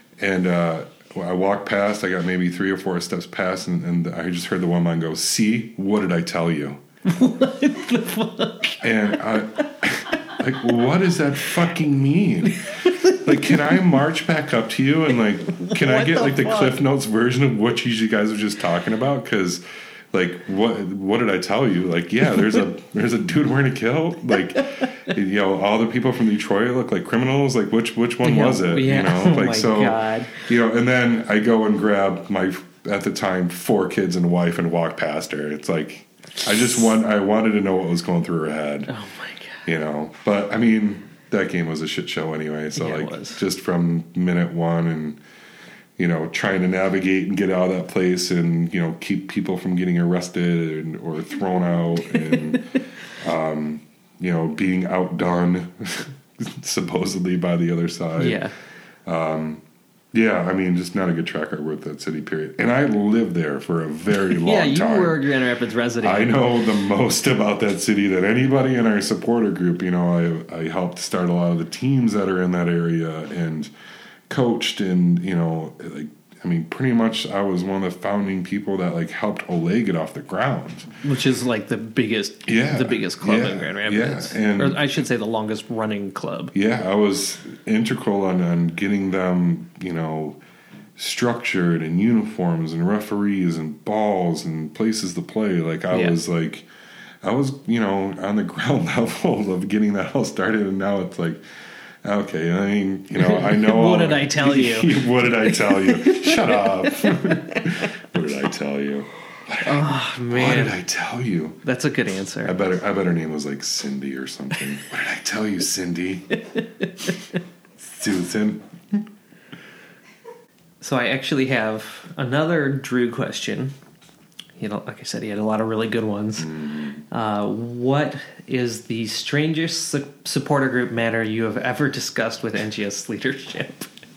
Speaker 2: I walked past. I got maybe 3 or 4 steps past, and I just heard the one man go, "See, what did I tell you?"
Speaker 1: What the fuck?
Speaker 2: And like, what does that fucking mean? Like, can I march back up to you and like, can I get like the Cliff Notes version of what you guys were just talking about? Because like, what did I tell you? Like, yeah, there's a dude wearing a kilt. Like, all the people from Detroit look like criminals. Like, which one was it?
Speaker 1: Yeah.
Speaker 2: Like,
Speaker 1: oh
Speaker 2: so,
Speaker 1: God.
Speaker 2: And then I go and grab my, at the time, 4 kids and wife and walk past her. It's like, I wanted to know what was going through her head.
Speaker 1: Oh my God.
Speaker 2: But I mean, that game was a shit show anyway. So
Speaker 1: yeah,
Speaker 2: like, just from minute one and, trying to navigate and get out of that place and, keep people from getting arrested or thrown out and, being outdone supposedly by the other side.
Speaker 1: Yeah.
Speaker 2: Yeah, I mean, just not a good track record with that city, period. And I lived there for a very long time.
Speaker 1: Yeah, you were a Grand Rapids resident.
Speaker 2: I know the most about that city than anybody in our supporter group. I helped start a lot of the teams that are in that area and coached and, pretty much I was one of the founding people that like helped Olay get off the ground. Which
Speaker 1: is like the biggest club in Grand Rapids.
Speaker 2: Yeah.
Speaker 1: Or I should say the longest running club.
Speaker 2: Yeah, I was integral on getting them, structured and uniforms and referees and balls and places to play. Like I was on the ground level of getting that all started, and now it's like, okay, I mean, I know.
Speaker 1: What did I tell you?
Speaker 2: What did I tell you? Shut up. What did I tell you?
Speaker 1: Oh
Speaker 2: What
Speaker 1: man,
Speaker 2: did I tell you?
Speaker 1: that's a good answer.
Speaker 2: I bet her name was like Cindy or something. What did I tell you, Cindy? Susan.
Speaker 1: So I actually have another Drew question. Like I said, he had a lot of really good ones. What is the strangest supporter group matter you have ever discussed with NGS leadership?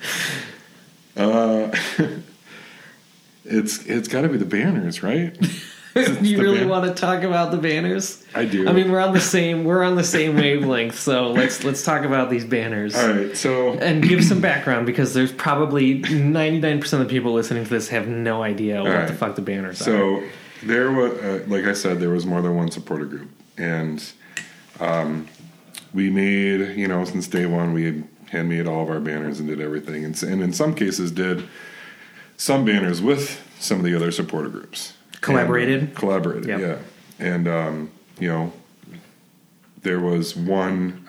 Speaker 2: It's got to be the banners, right?
Speaker 1: You really want to talk about the banners?
Speaker 2: I do.
Speaker 1: I mean, we're on the same wavelength. So let's talk about these banners.
Speaker 2: All right. So
Speaker 1: And give some background, because there's probably 99% of the people listening to this have no idea what the fuck the banners are.
Speaker 2: So there was, like I said, there was more than one supporter group, and we made, since day one, we had handmade all of our banners and did everything, and in some cases did some banners with some of the other supporter groups.
Speaker 1: Collaborated,
Speaker 2: yep. Yeah. And there was one.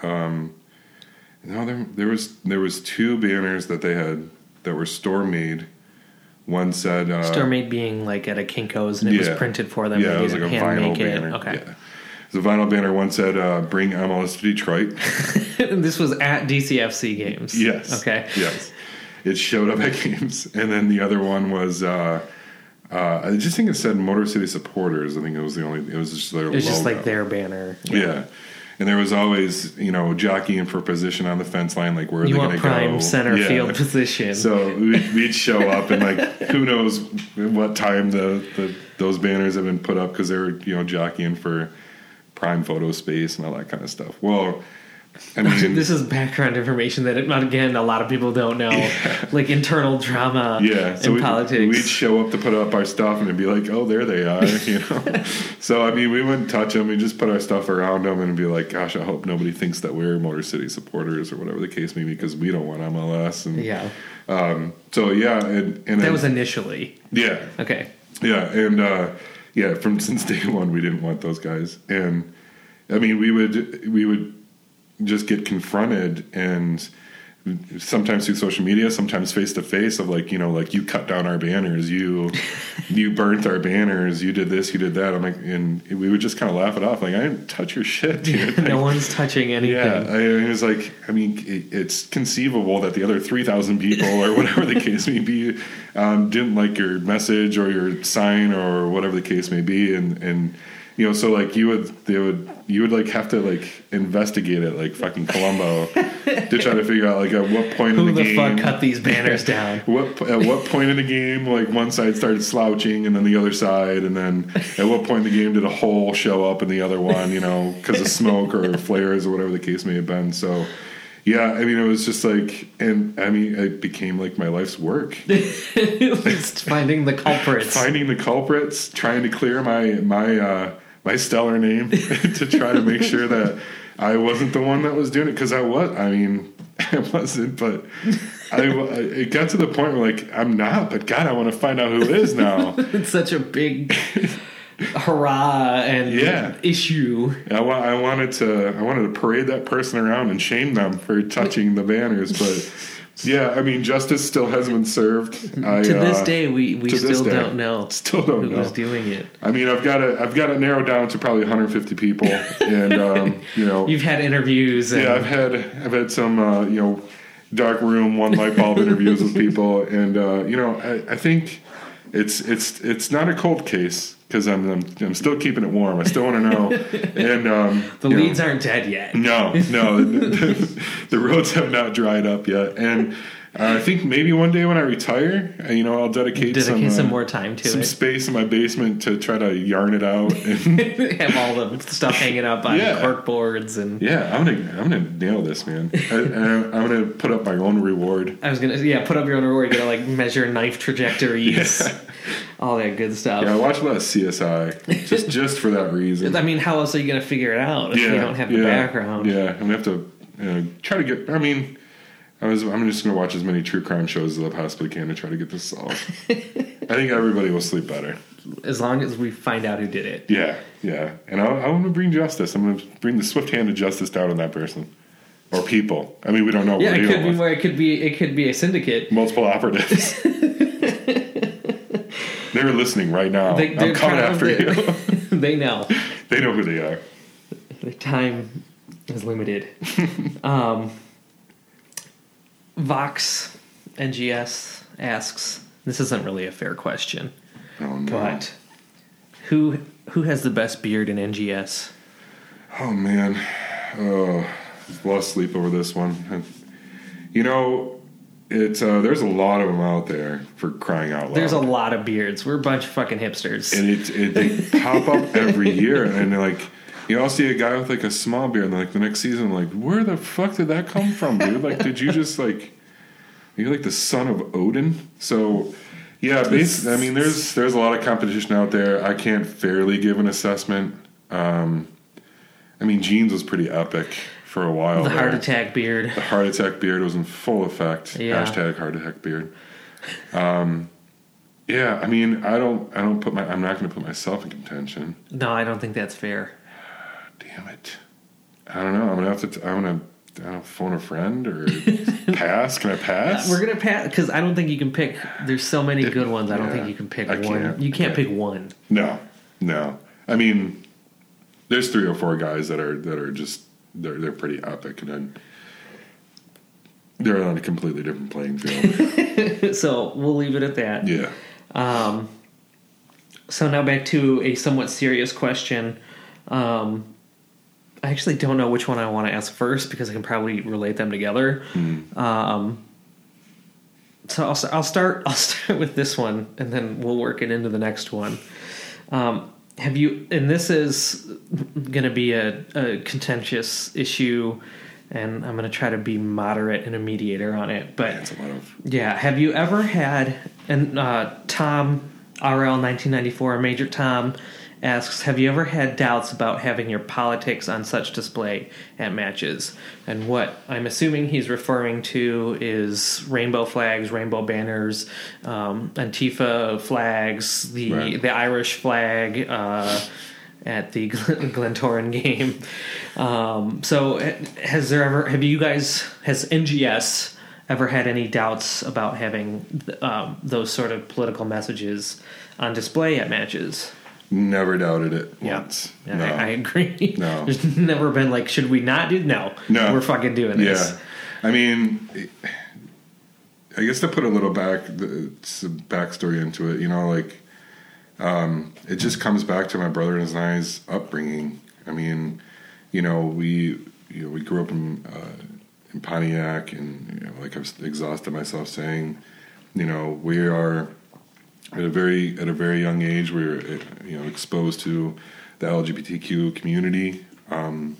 Speaker 2: There was two banners that they had that were store made. One said
Speaker 1: store made being like at a Kinko's, and it was printed for them.
Speaker 2: Yeah, it was like a vinyl banner.
Speaker 1: Okay,
Speaker 2: yeah. It was a vinyl banner. One said "Bring MLS to Detroit."
Speaker 1: And this was at DCFC games.
Speaker 2: Yes.
Speaker 1: Okay.
Speaker 2: Yes. It showed up at games, and then the other one was. I just think it said Motor City Supporters. I think it was the only. It was just their logo.
Speaker 1: It was just like their banner.
Speaker 2: Yeah. And there was always, jockeying for position on the fence line, like where are they going to go?
Speaker 1: Prime center field position.
Speaker 2: So we'd show up, and like who knows what time those banners have been put up, because they're jockeying for prime photo space and all that kind of stuff. Well, I mean,
Speaker 1: this is background information that, again, a lot of people don't know, like internal drama in politics.
Speaker 2: We'd show up to put up our stuff, and it'd be like, oh, there they are, So, I mean, we wouldn't touch them. We just put our stuff around them and be like, gosh, I hope nobody thinks that we're Motor City supporters or whatever the case may be, because we don't want MLS. And, and
Speaker 1: that was initially.
Speaker 2: Yeah.
Speaker 1: Okay.
Speaker 2: Yeah, and, since day one, we didn't want those guys. And, I mean, we would just get confronted, and sometimes through social media, sometimes face to face, of like, you cut down our banners, you burnt our banners, you did this, you did that. I'm like, and we would just kind of laugh it off, like, I didn't touch your shit, dude.
Speaker 1: No one's touching anything.
Speaker 2: Yeah, it was like, I mean, it's conceivable that the other 3,000 people or whatever the case may be didn't like your message or your sign or whatever the case may be, and so like you would like have to like investigate it like fucking Columbo to try to figure out like at what point in the game
Speaker 1: who the fuck cut these banners down.
Speaker 2: At what point in the game like one side started slouching and then the other side, and then at what point in the game did a hole show up in the other one, because of smoke or flares or whatever the case may have been. So yeah, I mean, it was just like, and I mean, it became like my life's work.
Speaker 1: Finding the culprits, trying to clear my stellar name to try to make sure that I wasn't the one that was doing it, because I wasn't, but it got to the point where like, I'm not, but God, I want to find out who is now. It's such a big hurrah and issue.
Speaker 2: I wanted to parade that person around and shame them for touching the banners, but yeah, I mean, justice still hasn't been served. To
Speaker 1: this day, we still don't know.
Speaker 2: Still don't know
Speaker 1: who's doing it.
Speaker 2: I mean, I've got it narrowed down to probably 150 people, and
Speaker 1: you've had interviews. And
Speaker 2: I've had some dark room, one light bulb interviews with people, and I think it's not a cold case, because I'm still keeping it warm. I still want to know. And
Speaker 1: the leads aren't dead yet.
Speaker 2: No, the roads have not dried up yet. And I think maybe one day when I retire, I'll dedicate
Speaker 1: some more time to
Speaker 2: some
Speaker 1: it.
Speaker 2: space in my basement to try to yarn it out and
Speaker 1: have all the stuff hanging up on cork boards and
Speaker 2: I'm gonna nail this, man. I'm gonna put up my own reward.
Speaker 1: I was gonna put up your own reward. You're gonna like measure knife trajectories, all that good stuff.
Speaker 2: Yeah, I watch a lot of CSI just for that reason.
Speaker 1: I mean, how else are you gonna figure it out if you don't have the background?
Speaker 2: Yeah, I'm gonna have to try to get. I mean, I'm just going to watch as many true crime shows as I possibly can to try to get this solved. I think everybody will sleep better.
Speaker 1: As long as we find out who did it.
Speaker 2: Yeah. And I want to bring justice. I'm going to bring the swift-handed justice down on that person. Or people. I mean, we don't know what we're dealing with.
Speaker 1: It could be a syndicate.
Speaker 2: Multiple operatives. There they're listening right now. I'm coming after you.
Speaker 1: They know.
Speaker 2: They know who they are.
Speaker 1: The time is limited. Vox NGS asks, this isn't really a fair question,
Speaker 2: Oh no!
Speaker 1: but who has the best beard in NGS?
Speaker 2: Oh man, lost sleep over this one. You know, it's there's a lot of them out there, for crying out loud.
Speaker 1: There's a lot of beards. We're a bunch of fucking hipsters.
Speaker 2: And they pop up every year, and they're like, you know, I'll see a guy with like a small beard, and like the next season, I'm like, where the fuck did that come from, dude? Like, did you just like, you're like the son of Odin? So, yeah, I mean, there's a lot of competition out there. I can't fairly give an assessment. I mean, Gene's was pretty epic for a while.
Speaker 1: The heart attack beard.
Speaker 2: The heart attack beard was in full effect.
Speaker 1: Yeah.
Speaker 2: Hashtag heart attack beard. Yeah, I mean, I'm not going to put myself in contention.
Speaker 1: No, I don't think that's fair.
Speaker 2: Damn it. I don't know. I'm going to phone a friend or pass. Can I pass?
Speaker 1: We're going to pass because I don't think you can pick. There's so many good ones. I don't think you can pick one. You can't pick one.
Speaker 2: No. I mean, there's 3 or 4 guys that are just they're pretty epic, and then they're on a completely different playing field.
Speaker 1: So we'll leave it at that.
Speaker 2: Yeah.
Speaker 1: So now back to a somewhat serious question. I actually don't know which one I want to ask first because I can probably relate them together. So I'll start with this one, and then we'll work it into the next one. Have you? And this is going to be a contentious issue, and I'm going to try to be moderate and a mediator on it. But
Speaker 2: That's a lot of...
Speaker 1: yeah, have you ever had? And Tom RL 1994 Major Tom asks, have you ever had doubts about having your politics on such display at matches? And what I'm assuming he's referring to is rainbow flags, rainbow banners, Antifa flags, the Irish flag at the Glentoran game. So has NGS ever had any doubts about having those sort of political messages on display at matches?
Speaker 2: Never doubted it once.
Speaker 1: Yeah,
Speaker 2: no.
Speaker 1: I agree.
Speaker 2: No.
Speaker 1: There's never been like, should we not do? No. We're fucking doing this.
Speaker 2: Yeah. I mean, I guess to put a little backstory into it, you know, like, it just comes back to my brother and I's upbringing. I mean, you know, we grew up in Pontiac, and, you know, like I've exhausted myself saying, you know, we are... At a very young age, we were, you know, exposed to the LGBTQ community, and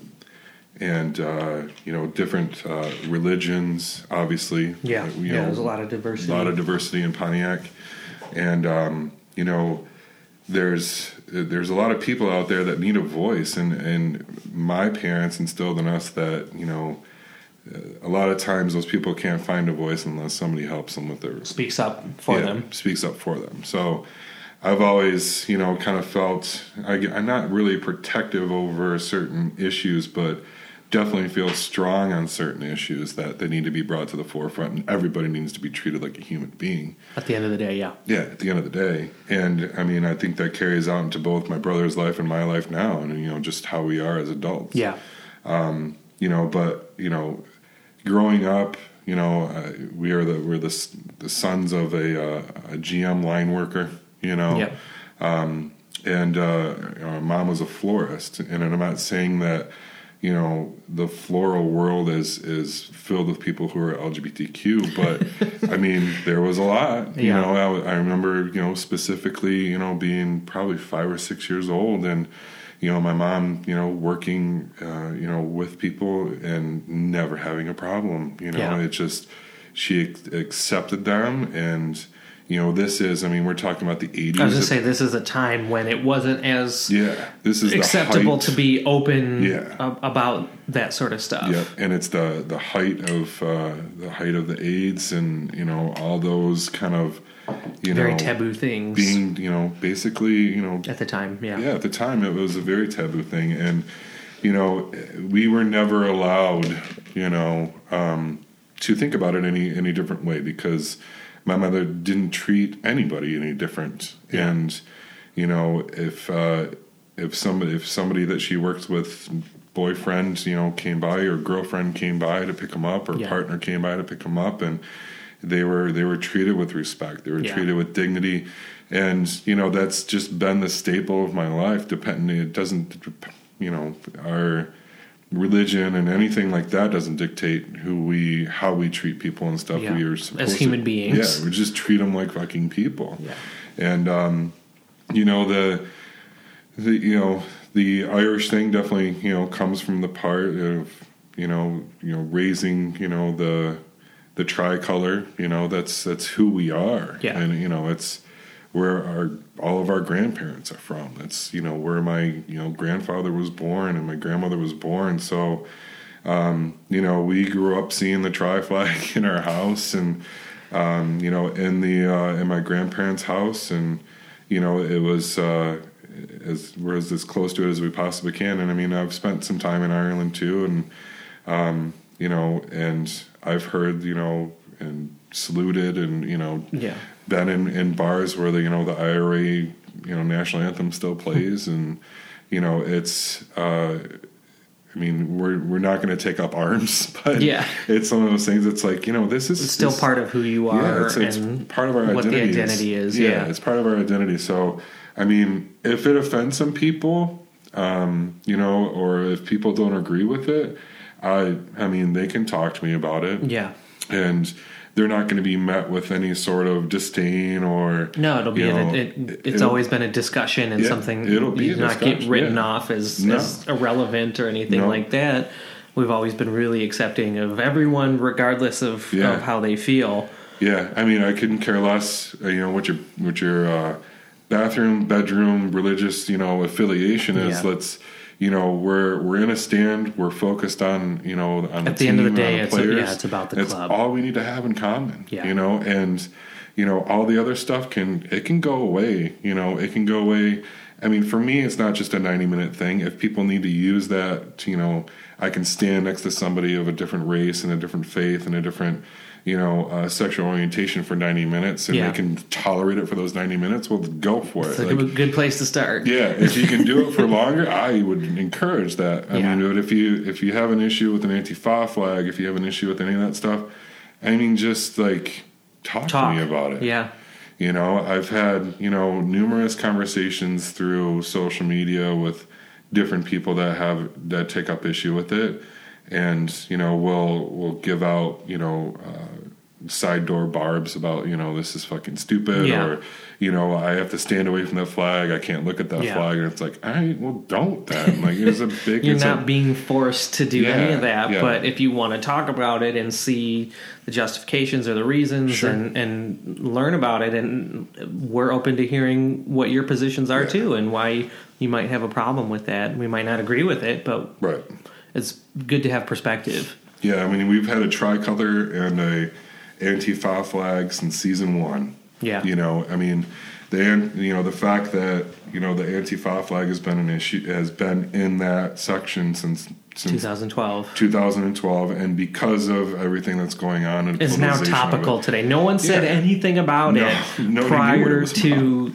Speaker 2: you know, different religions. Obviously,
Speaker 1: there's a lot of diversity.
Speaker 2: A lot of diversity in Pontiac, and you know, there's a lot of people out there that need a voice, and my parents instilled in us that, you know, a lot of times those people can't find a voice unless somebody helps them with their...
Speaker 1: Speaks up for them.
Speaker 2: Speaks up for them. So I've always, you know, kind of felt... I'm not really protective over certain issues, but definitely feel strong on certain issues that they need to be brought to the forefront, and everybody needs to be treated like a human being.
Speaker 1: At the end of the day, yeah. Yeah,
Speaker 2: at the end of the day. And, I mean, I think that carries out into both my brother's life and my life now, and, you know, just how we are as adults.
Speaker 1: Yeah.
Speaker 2: You know, but, you know... Growing up, you know, we're the sons of a GM line worker, you know,
Speaker 1: yep.
Speaker 2: And our mom was a florist, and I'm not saying that, you know, the floral world is filled with people who are LGBTQ, but I mean, there was a lot. You know, I remember, you know, specifically, you know, being probably 5 or 6 years old, and, you know, my mom, you know, working, you know, with people and never having a problem. You know, it just, she accepted them. And, you know, this is, I mean, we're talking about the 80s.
Speaker 1: I was going to say, this is a time when it wasn't as
Speaker 2: this is
Speaker 1: acceptable to be open about that sort of stuff.
Speaker 2: Yeah, and it's the height of the AIDS, and, you know, all those kind of, you know,
Speaker 1: very taboo things
Speaker 2: being, you know, basically, you know,
Speaker 1: at the time,
Speaker 2: at the time it was a very taboo thing, and, you know, we were never allowed, you know, to think about it any different way, because my mother didn't treat anybody any different.
Speaker 1: Yeah.
Speaker 2: And, you know, if somebody that she works with, boyfriend, you know, came by, or girlfriend came by to pick them up, or
Speaker 1: Yeah.
Speaker 2: partner came by to pick them up, and they were treated with respect. They were
Speaker 1: Yeah.
Speaker 2: treated with dignity. And, you know, that's just been the staple of my life. It doesn't, you know, our religion and anything like that doesn't dictate how we treat people and stuff.
Speaker 1: Yeah.
Speaker 2: We are supposed
Speaker 1: As human beings.
Speaker 2: Yeah, we just treat them like fucking people.
Speaker 1: Yeah.
Speaker 2: And, you know, the Irish thing definitely, you know, comes from the part of, you know, raising, you know, the tricolor, you know, that's who we are.
Speaker 1: Yeah.
Speaker 2: And, you know, it's where all of our grandparents are from. That's, you know, where my, you know, grandfather was born and my grandmother was born. So, you know, we grew up seeing the tri-flag in our house, and, you know, in my grandparents' house, and, you know, it was, we're as close to it as we possibly can. And I mean, I've spent some time in Ireland too, and, you know, and I've heard, you know, and saluted, and, you know,
Speaker 1: Yeah.
Speaker 2: been in bars where the IRA, you know, national anthem still plays, and, you know, it's, I mean, we're not going to take up arms, but
Speaker 1: Yeah.
Speaker 2: it's one of those things. It's like, you know, it's
Speaker 1: still part of who you are,
Speaker 2: it's
Speaker 1: and
Speaker 2: part of our
Speaker 1: what
Speaker 2: identity.
Speaker 1: the identity is. Yeah.
Speaker 2: It's part of our identity. So, I mean, if it offends some people, you know, or if people don't agree with it, I mean, they can talk to me about it.
Speaker 1: Yeah.
Speaker 2: And they're not going to be met with any sort of disdain or...
Speaker 1: No, it'll be it's always been a discussion, and something
Speaker 2: it'll be
Speaker 1: you not get written off as irrelevant or anything like that. We've always been really accepting of everyone, regardless of how they feel.
Speaker 2: Yeah, I mean, I couldn't care less, you know, what your bathroom, bedroom, religious, you know, affiliation is.
Speaker 1: Yeah.
Speaker 2: Let's, you know, we're in a stand. We're focused on, you know, on the
Speaker 1: At the
Speaker 2: team,
Speaker 1: end of the day,
Speaker 2: on the players.
Speaker 1: it's about the club.
Speaker 2: It's all we need to have in common.
Speaker 1: Yeah.
Speaker 2: You know, and, you know, all the other stuff can go away. You know, it can go away. I mean, for me, it's not just a 90-minute thing. If people need to use that, to, you know, I can stand next to somebody of a different race and a different faith and a different, you know, sexual orientation for 90 minutes, and they can tolerate it for those 90 minutes, well, go for it.
Speaker 1: It's like a good place to start.
Speaker 2: Yeah, if you can do it for longer, I would encourage that. I mean, but if you have an issue with an Antifa flag, if you have an issue with any of that stuff, I mean, just like talk to me about it.
Speaker 1: Yeah.
Speaker 2: You know, I've had, you know, numerous conversations through social media with different people that take up issue with it, and, you know, we'll give out, you know, side door barbs about, you know, this is fucking stupid, or, you know, I have to stand away from that flag, I can't look at that flag, and it's like, all right, well, don't then. Like, it's a big...
Speaker 1: You're not being forced to do any of that, but if you want to talk about it and see the justifications or the reasons, and learn about it, and we're open to hearing what your positions are too, and why you might have a problem with that. We might not agree with it, but it's good to have perspective.
Speaker 2: Yeah, I mean, we've had a tricolor and a Antifa flag since season 1.
Speaker 1: Yeah.
Speaker 2: You know, I mean, the fact that, you know, the Antifa flag has been an issue, has been in that section since 2012, and because of everything that's going on, and
Speaker 1: it's now topical today. No one said anything about it prior to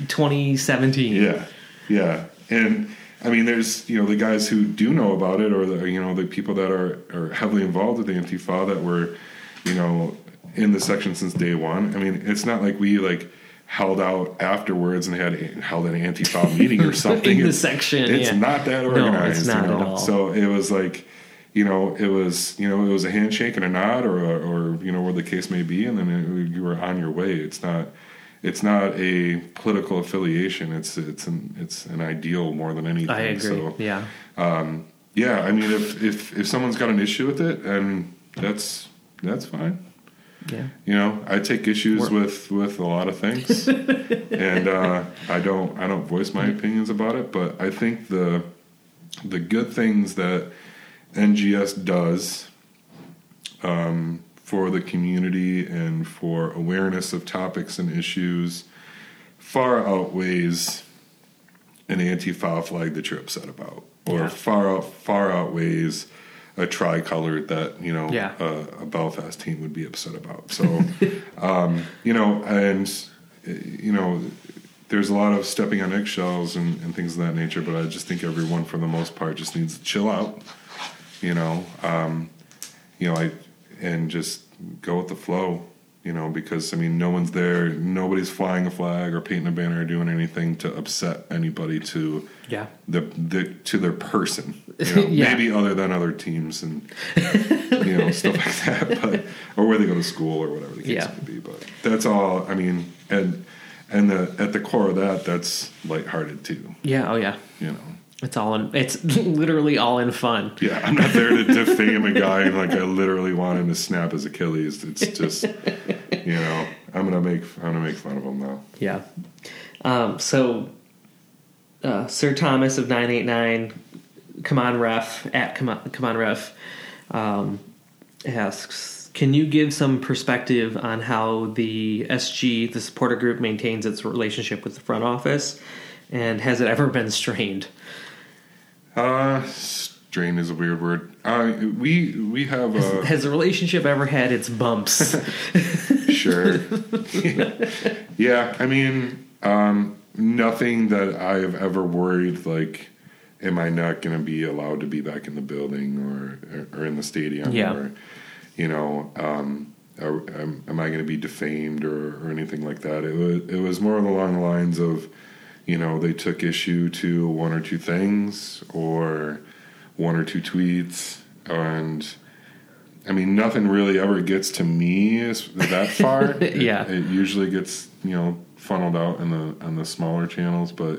Speaker 1: 2017.
Speaker 2: Yeah, and I mean, there's, you know, the guys who do know about it, or the, you know, the people that are heavily involved with the Antifa that were, you know, in the section since day one. I mean, it's not like we held out afterwards and held an Antifa meeting or something.
Speaker 1: In the section,
Speaker 2: it's not that organized.
Speaker 1: No, it's not
Speaker 2: at
Speaker 1: all.
Speaker 2: So it was like, it was a handshake and a nod, or you know, where the case may be, and then you were on your way. It's not a political affiliation. It's an ideal more than anything.
Speaker 1: I agree.
Speaker 2: So,
Speaker 1: yeah.
Speaker 2: I mean, if someone's got an issue with it, and that's fine.
Speaker 1: Yeah.
Speaker 2: You know, I take issues with a lot of things, and I don't voice my opinions about it. But I think the good things that NGS does for the community and for awareness of topics and issues far outweighs an Antifa flag that you're upset about, or far outweighs a tricolored that
Speaker 1: Yeah.
Speaker 2: a Belfast team would be upset about. So and there's a lot of stepping on eggshells and things of that nature, but I just think everyone for the most part just needs to chill out, and just go with the flow, because no one's there, nobody's flying a flag or painting a banner or doing anything to upset anybody to to their person, maybe other than other teams and stuff like that, or where they go to school or whatever the case may be. But that's all. And at the core of that's lighthearted too.
Speaker 1: Yeah. Oh yeah. It's literally all in fun.
Speaker 2: Yeah, I'm not there to defame a guy and I literally want him to snap his Achilles. It's just, I'm gonna make fun of him now.
Speaker 1: Yeah. So, Sir Thomas of 989, Come On Ref asks, can you give some perspective on how the SG, the supporter group, maintains its relationship with the front office, and has it ever been strained?
Speaker 2: Strain is a weird word. We have
Speaker 1: has the relationship ever had its bumps?
Speaker 2: Sure. Yeah, nothing that I've ever worried am I not going to be allowed to be back in the building or in the stadium?
Speaker 1: Yeah.
Speaker 2: Or, am I going to be defamed or anything like that? It was more along the lines of, they took issue to one or two things or one or two tweets, and nothing really ever gets to me that far.
Speaker 1: Yeah.
Speaker 2: It usually gets funneled out on the smaller channels, but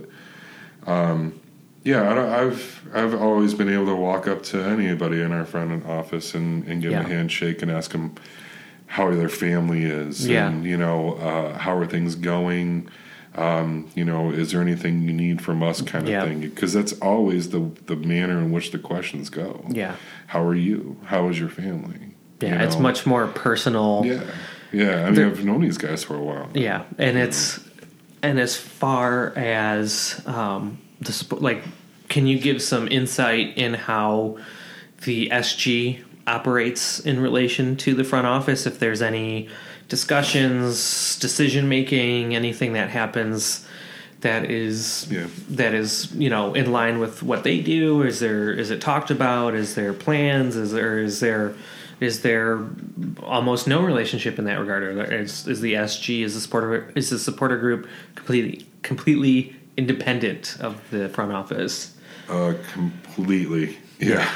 Speaker 2: I've always been able to walk up to anybody in our front office and give them a handshake and ask them how their family is, and how are things going. Is there anything you need from us, kind of thing? Because that's always the manner in which the questions go.
Speaker 1: Yeah.
Speaker 2: How are you? How is your family?
Speaker 1: Yeah, it's much more personal.
Speaker 2: Yeah. I've known these guys for a while.
Speaker 1: Yeah, and and as far as can you give some insight in how the SG operates in relation to the front office? If there's any discussions, decision making, anything that happens that is in line with what they do? Is it talked about? Is there plans? Is there almost no relationship in that regard? Or is the SG, is the supporter group completely independent of the front office?
Speaker 2: Completely. Yeah.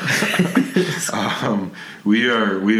Speaker 2: We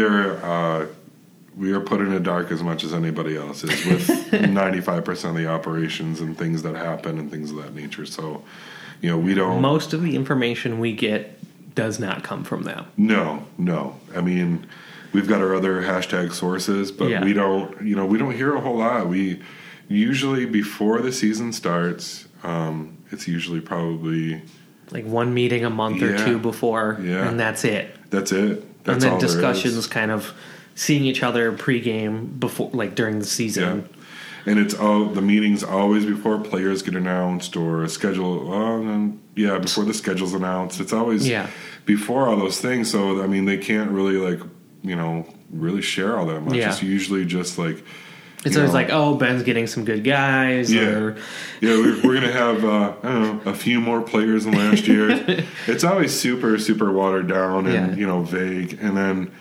Speaker 2: are put in the dark as much as anybody else is with 95% of the operations and things that happen and things of that nature. So, we don't.
Speaker 1: Most of the information we get does not come from them.
Speaker 2: No. We've got our other hashtag sources, but we don't hear a whole lot. We usually, before the season starts, it's usually probably
Speaker 1: one meeting a month or two before, and that's it.
Speaker 2: That's it.
Speaker 1: And then discussions kind of seeing each other pregame before, during the season.
Speaker 2: Yeah. And it's the meetings always before players get announced or a schedule. Before the schedule's announced. It's always before all those things. So they can't really really share all that much.
Speaker 1: Yeah.
Speaker 2: It's usually just
Speaker 1: it's always Ben's getting some good guys.
Speaker 2: Yeah, we're going to have a few more players than last year. It's always super, super watered down and vague. And then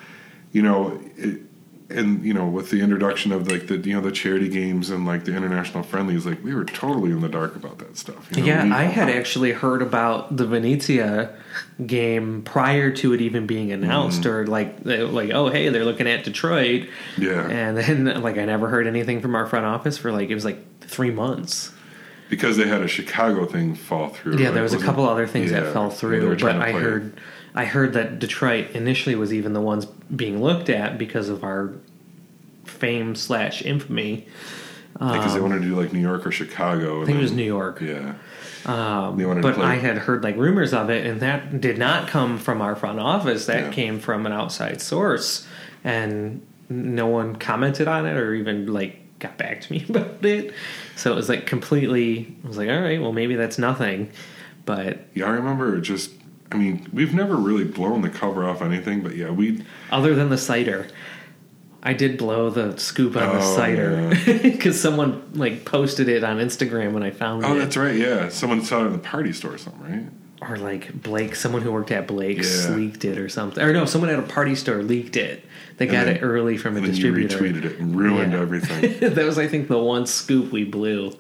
Speaker 2: with the introduction of the charity games and the international friendlies, we were totally in the dark about that stuff.
Speaker 1: I had actually heard about the Venezia game prior to it even being announced, or oh hey, they're looking at Detroit.
Speaker 2: Yeah,
Speaker 1: and then I never heard anything from our front office for it was 3 months.
Speaker 2: Because they had a Chicago thing fall through.
Speaker 1: Yeah, there was a couple other things that fell through, but I heard that Detroit initially was even the ones being looked at because of our fame/infamy.
Speaker 2: Because they wanted to do New York or Chicago.
Speaker 1: I think it was New York.
Speaker 2: Yeah.
Speaker 1: But I had heard rumors of it, and that did not come from our front office. That came from an outside source, and no one commented on it or even got back to me about it. So it was completely. I was all right, well maybe that's nothing. But
Speaker 2: I remember just I mean, we've never really blown the cover off anything, but yeah,
Speaker 1: other than the cider. I did blow the scoop on the cider because someone like posted it on Instagram when I found it.
Speaker 2: Oh, that's right. Yeah, someone saw it in the party store or something, right?
Speaker 1: Or like Blake, someone who worked at Blake's leaked it or something. Or no, someone at a party store leaked it. They got it early from a distributor.
Speaker 2: And you retweeted it and ruined everything.
Speaker 1: That was, I think, the one scoop we blew.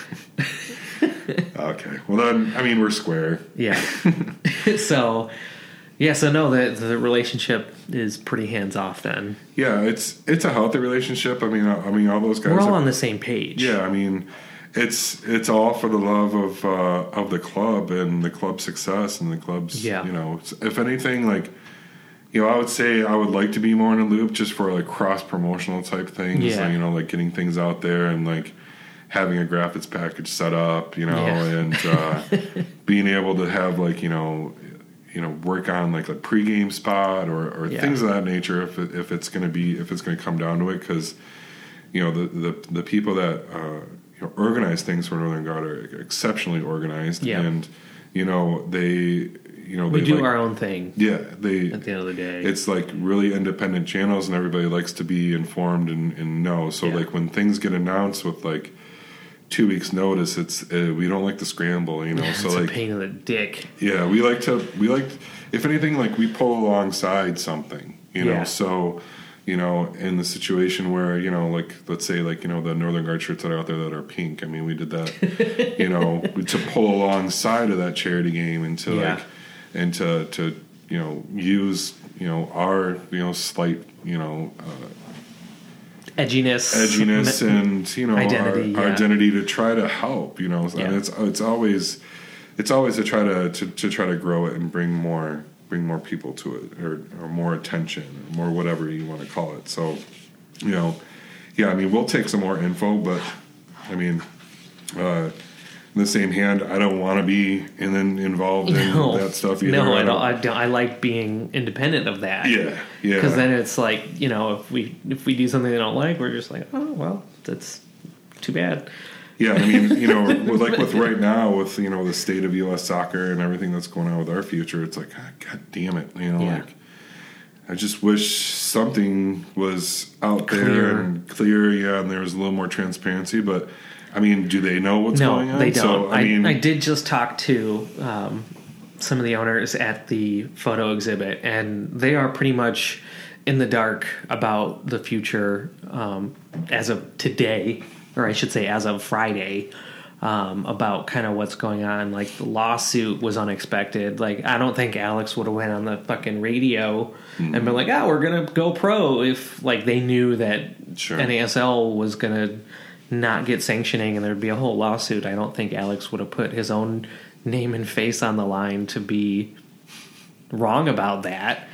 Speaker 2: Okay. Well, then, I mean, we're square.
Speaker 1: Yeah. So no, the relationship is pretty hands off then.
Speaker 2: Yeah, it's a healthy relationship. I mean, all those guys.
Speaker 1: We're all on the same page.
Speaker 2: Yeah, I mean, it's all for the love of the club and the club's success and the club's.
Speaker 1: Yeah.
Speaker 2: You know, if anything, like, you know, I would say I would like to be more in a loop just for like cross promotional type things.
Speaker 1: Yeah.
Speaker 2: So, you know, like getting things out there and like having a graphics package set up, you know, and being able to have like, you know, work on like a pregame spot or things of that nature if it's going to come down to it, because you know the people that organize things for Northern Guard are exceptionally organized, and you know we do
Speaker 1: our own thing.
Speaker 2: Yeah, at
Speaker 1: the end of the day,
Speaker 2: it's like really independent channels, and everybody likes to be informed and know. So like when things get announced with like 2 weeks notice, it's we don't like to scramble, you know. So
Speaker 1: it's
Speaker 2: like
Speaker 1: a pain in the dick.
Speaker 2: Yeah, we like if anything, like we pull alongside something, you know. So, you know, in the situation where, you know, like let's say like, you know, the Northern Guard shirts that are out there that are pink. I mean, we did that, you know, to pull alongside of that charity game and to like and to you know use, you know, our, you know, slight, you know, edginess and, you know,
Speaker 1: identity,
Speaker 2: our identity to try to help, you know. And it's always to try to grow it and bring more people to it, or more attention, or more whatever you want to call it. So, you know, I mean, we'll take some more info, but I mean, in the same hand, I don't want to be involved in that stuff either.
Speaker 1: No, I like being independent of that.
Speaker 2: Yeah.
Speaker 1: Because then it's like, you know, if we do something they don't like, we're just like, oh well, that's too bad.
Speaker 2: Yeah, I mean, you know, with right now, with, you know, the state of U.S. soccer and everything that's going on with our future, it's like, God damn it, you know, like, I just wish something was out there and clear, and there was a little more transparency. But I mean, do they know what's going on?
Speaker 1: No, they don't.
Speaker 2: So, I mean,
Speaker 1: I did just talk to some of the owners at the photo exhibit, and they are pretty much in the dark about the future as of today. Or I should say as of Friday, about kind of what's going on. Like, the lawsuit was unexpected. Like, I don't think Alex would have went on the fucking radio and been like, we're going to go pro, if, like, they knew that NASL was going to not get sanctioning and there'd be a whole lawsuit. I don't think Alex would have put his own name and face on the line to be wrong about that.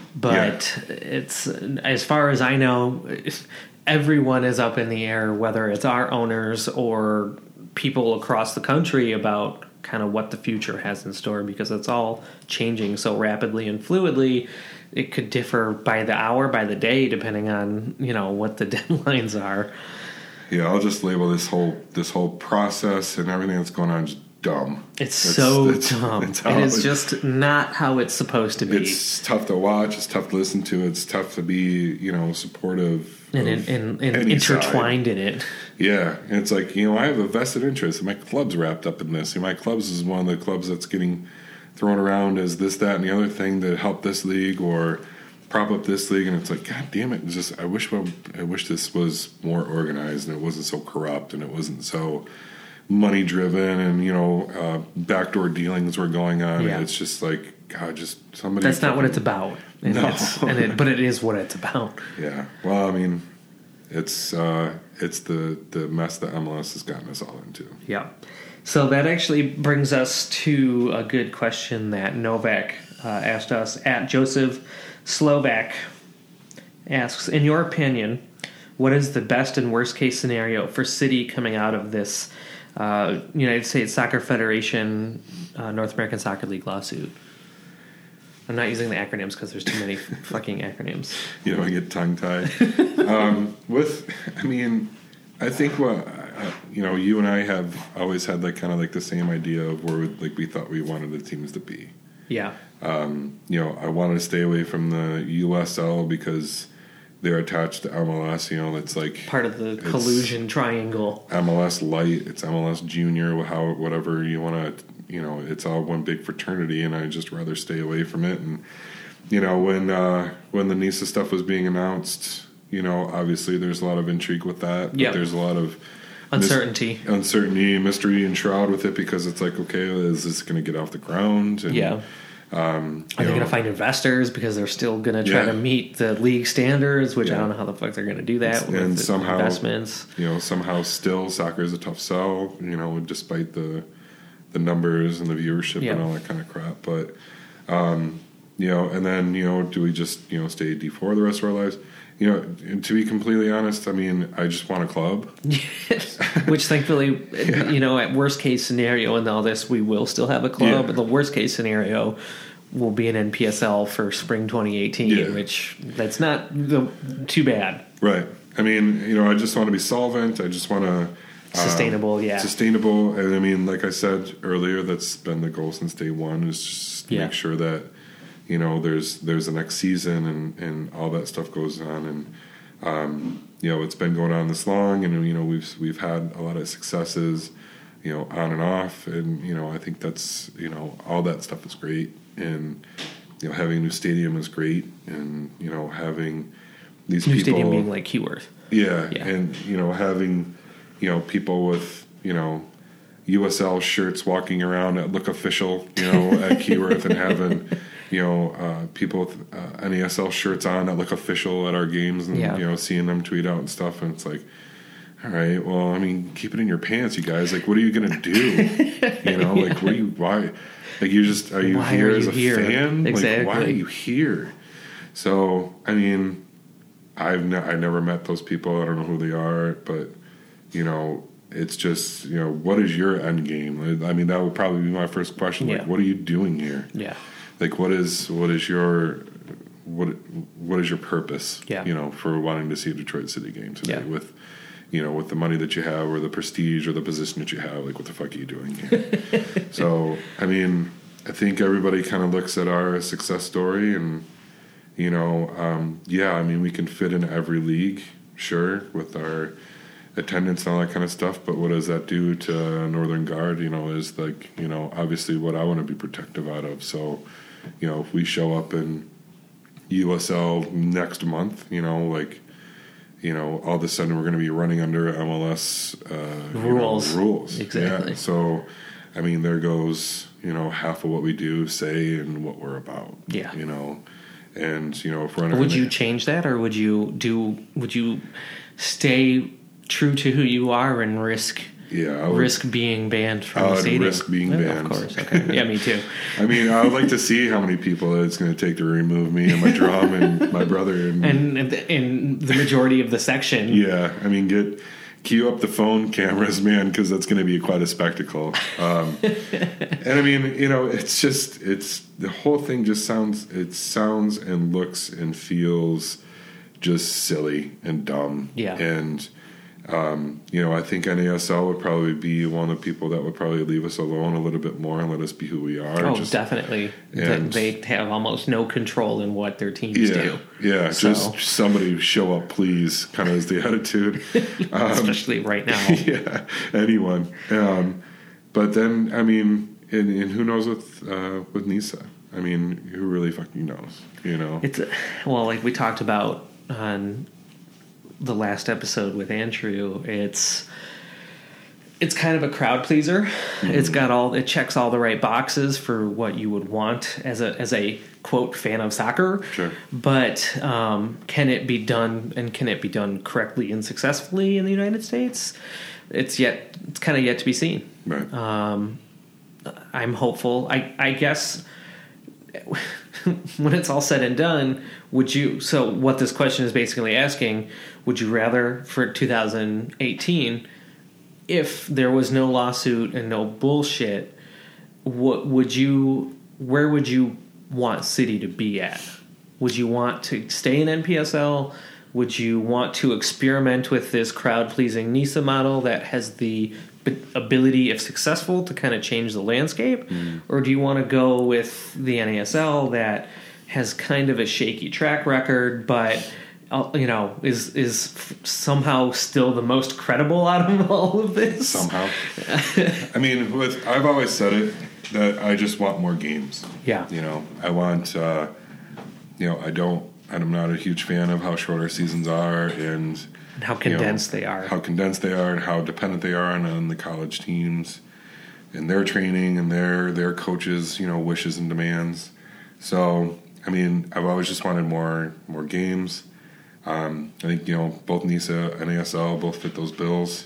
Speaker 1: But it's, as far as I know, everyone is up in the air, whether it's our owners or people across the country, about kind of what the future has in store, because it's all changing so rapidly and fluidly. It could differ by the hour, by the day, depending on, you know, what the deadlines are.
Speaker 2: Yeah, I'll just label this whole process and everything that's going on just dumb.
Speaker 1: It's so dumb. It is just not how it's supposed to be.
Speaker 2: It's tough to watch. It's tough to listen to. It's tough to be, you know, supportive
Speaker 1: and intertwined in it.
Speaker 2: Yeah, and it's like, you know, I have a vested interest, and my club's wrapped up in this. And my club's is one of the clubs that's getting thrown around as this, that, and the other thing to help this league or prop up this league. And it's like, God damn it! It's just I wish this was more organized and it wasn't so corrupt and it wasn't so money driven, and, you know, backdoor dealings were going on.
Speaker 1: Yeah.
Speaker 2: And it's just like, God, just somebody.
Speaker 1: That's not what it's about. And
Speaker 2: no,
Speaker 1: but it is what it's about.
Speaker 2: Yeah. Well, I mean, it's the mess that MLS has gotten us all into.
Speaker 1: Yeah. So that actually brings us to a good question that Novak asked us. At Joseph Slovak asks, in your opinion, what is the best and worst case scenario for City coming out of this United States Soccer Federation North American Soccer League lawsuit? I'm not using the acronyms because there's too many fucking acronyms.
Speaker 2: You know, I get tongue-tied. I think you know, you and I have always had like kind of like the same idea of where like we thought we wanted the teams to be.
Speaker 1: Yeah.
Speaker 2: I wanted to stay away from the USL because they're attached to MLS. That's like
Speaker 1: part of the collusion triangle.
Speaker 2: MLS Light, it's MLS Junior, whatever you want to. It's all one big fraternity, and I'd just rather stay away from it. And when the NISA stuff was being announced, obviously there's a lot of intrigue with that. But there's a lot of
Speaker 1: uncertainty,
Speaker 2: mystery, and shroud with it because it's like, okay, is this going to get off the ground? And,
Speaker 1: are they going to find investors because they're still going to try to meet the league standards, which I don't know how the fuck they're going to do that with somehow investments.
Speaker 2: Somehow still soccer is a tough sell, despite the numbers and the viewership and all that kind of crap. But, and then, do we just, stay at D4 the rest of our lives? To be completely honest, I mean, I just want a club.
Speaker 1: Which thankfully, at worst case scenario in all this, we will still have a club. But the worst case scenario will be an NPSL for spring 2018, which that's not too bad.
Speaker 2: Right. I mean, I just want to be solvent. I just want to...
Speaker 1: Sustainable,
Speaker 2: Sustainable. And I mean, like I said earlier, that's been the goal since day one, is just make sure that, there's the next season and all that stuff goes on. And, it's been going on this long, and, we've had a lot of successes, on and off. And, I think that's, all that stuff is great. And, having a new stadium is great. And, having these
Speaker 1: new
Speaker 2: people... New
Speaker 1: stadium being like Keyworth.
Speaker 2: Yeah. And, having... people with, USL shirts walking around that look official, at Keyworth, and having, people with NASL shirts on that look official at our games, and, seeing them tweet out and stuff. And it's like, all right, well, I mean, keep it in your pants, you guys. Like, what are you going to do? Like, why? Like, are you here as a fan?
Speaker 1: Exactly.
Speaker 2: Like, why are you here? So, I mean, I never met those people. I don't know who they are, but... it's just, what is your end game? I mean, that would probably be my first question. Like, what are you doing here?
Speaker 1: Yeah.
Speaker 2: Like, what is your purpose?
Speaker 1: Yeah.
Speaker 2: For wanting to see a Detroit City game today with, with the money that you have or the prestige or the position that you have. Like, what the fuck are you doing here? So, I mean, I think everybody kind of looks at our success story and, I mean, we can fit in every league, sure, with our attendance and all that kind of stuff, but what does that do to Northern Guard, is like, obviously what I want to be protective out of. So, if we show up in USL next month, all of a sudden we're going to be running under MLS rules.
Speaker 1: Exactly.
Speaker 2: Yeah. So, I mean, there goes, half of what we do, say, and what we're about.
Speaker 1: Yeah.
Speaker 2: And, if we're
Speaker 1: would you change that, or would you stay true to who you are and risk being banned from the stadium?
Speaker 2: Risk being banned.
Speaker 1: Of course. Okay. Yeah, me too.
Speaker 2: I mean, I would like to see how many people it's going to take to remove me and my drum and my brother
Speaker 1: and the majority of the section.
Speaker 2: Yeah, I mean, cue up the phone cameras, man, because that's going to be quite a spectacle. And I mean, it's the whole thing just sounds and looks and feels just silly and dumb.
Speaker 1: Yeah.
Speaker 2: And I think NASL would probably be one of the people that would probably leave us alone a little bit more and let us be who we are.
Speaker 1: Oh, definitely. They have almost no control in what their teams do.
Speaker 2: Yeah, so. Just somebody show up, please, kind of is the attitude.
Speaker 1: Especially right now.
Speaker 2: Yeah, anyone. But then, I mean, and who knows with NISA? I mean, who really fucking knows,
Speaker 1: It's like we talked about on the last episode with Andrew, it's kind of a crowd pleaser. Mm-hmm. It checks all the right boxes for what you would want as a quote fan of soccer.
Speaker 2: Sure.
Speaker 1: But can it be done, and can it be done correctly and successfully in the United States? It's kind of yet to be seen.
Speaker 2: Right.
Speaker 1: I'm hopeful. I guess when it's all said and done, so what this question is basically asking, would you rather for 2018, if there was no lawsuit and no bullshit, where would you want City to be at? Would you want to stay in NPSL? Would you want to experiment with this crowd-pleasing NISA model that has the ability, if successful, to kind of change the landscape? Or do you want to go with the NASL that has kind of a shaky track record, but is somehow still the most credible out of all of this?
Speaker 2: Somehow. I mean, I've always said it, that I just want more games.
Speaker 1: Yeah.
Speaker 2: I want, I'm not a huge fan of how short our seasons are and
Speaker 1: how condensed they are.
Speaker 2: How condensed they are and how dependent they are on the college teams and their training and their coaches, wishes and demands. So, I mean, I've always just wanted more games. I think, both NISA and NASL both fit those bills.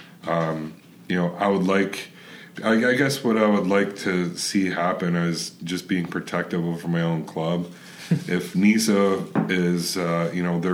Speaker 2: I would like, I guess what I would like to see happen is just being protective over my own club. If NISA is, they're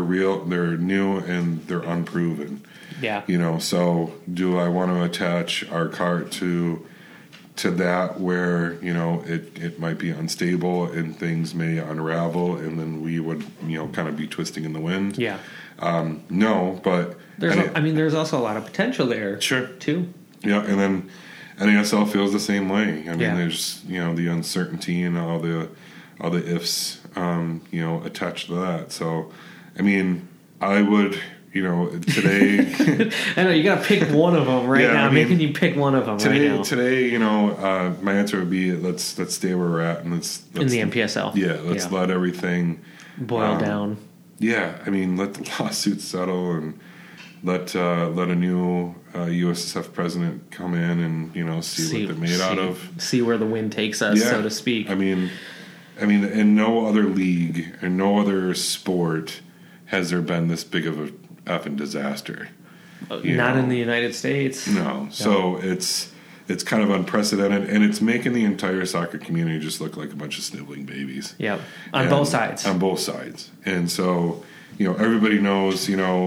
Speaker 2: new and they're unproven.
Speaker 1: Yeah.
Speaker 2: So do I want to attach our cart to that where, it might be unstable and things may unravel and then we would, kind of be twisting in the wind?
Speaker 1: Yeah.
Speaker 2: No, but...
Speaker 1: there's also a lot of potential there.
Speaker 2: Sure.
Speaker 1: Too.
Speaker 2: Yeah, and then NASL feels the same way. I mean,
Speaker 1: Yeah.
Speaker 2: there's, the uncertainty and all the ifs, attached to that. So, I mean, I would... today...
Speaker 1: I know, you got to pick one of them right now. Making you pick one of them
Speaker 2: today,
Speaker 1: right now.
Speaker 2: Today, my answer would be let's stay where we're at and let's
Speaker 1: in the NPSL.
Speaker 2: Yeah, let's let everything...
Speaker 1: boil down.
Speaker 2: Yeah, I mean, let the lawsuits settle and let a new USSF president come in and, see what they're made out of.
Speaker 1: See where the wind takes us, so to speak.
Speaker 2: I mean, in no other league and no other sport has there been this big of a effing disaster.
Speaker 1: Not in the United States.
Speaker 2: No. So it's kind of unprecedented, and it's making the entire soccer community just look like a bunch of sniveling babies.
Speaker 1: Yep. On both sides.
Speaker 2: On both sides. And so, everybody knows,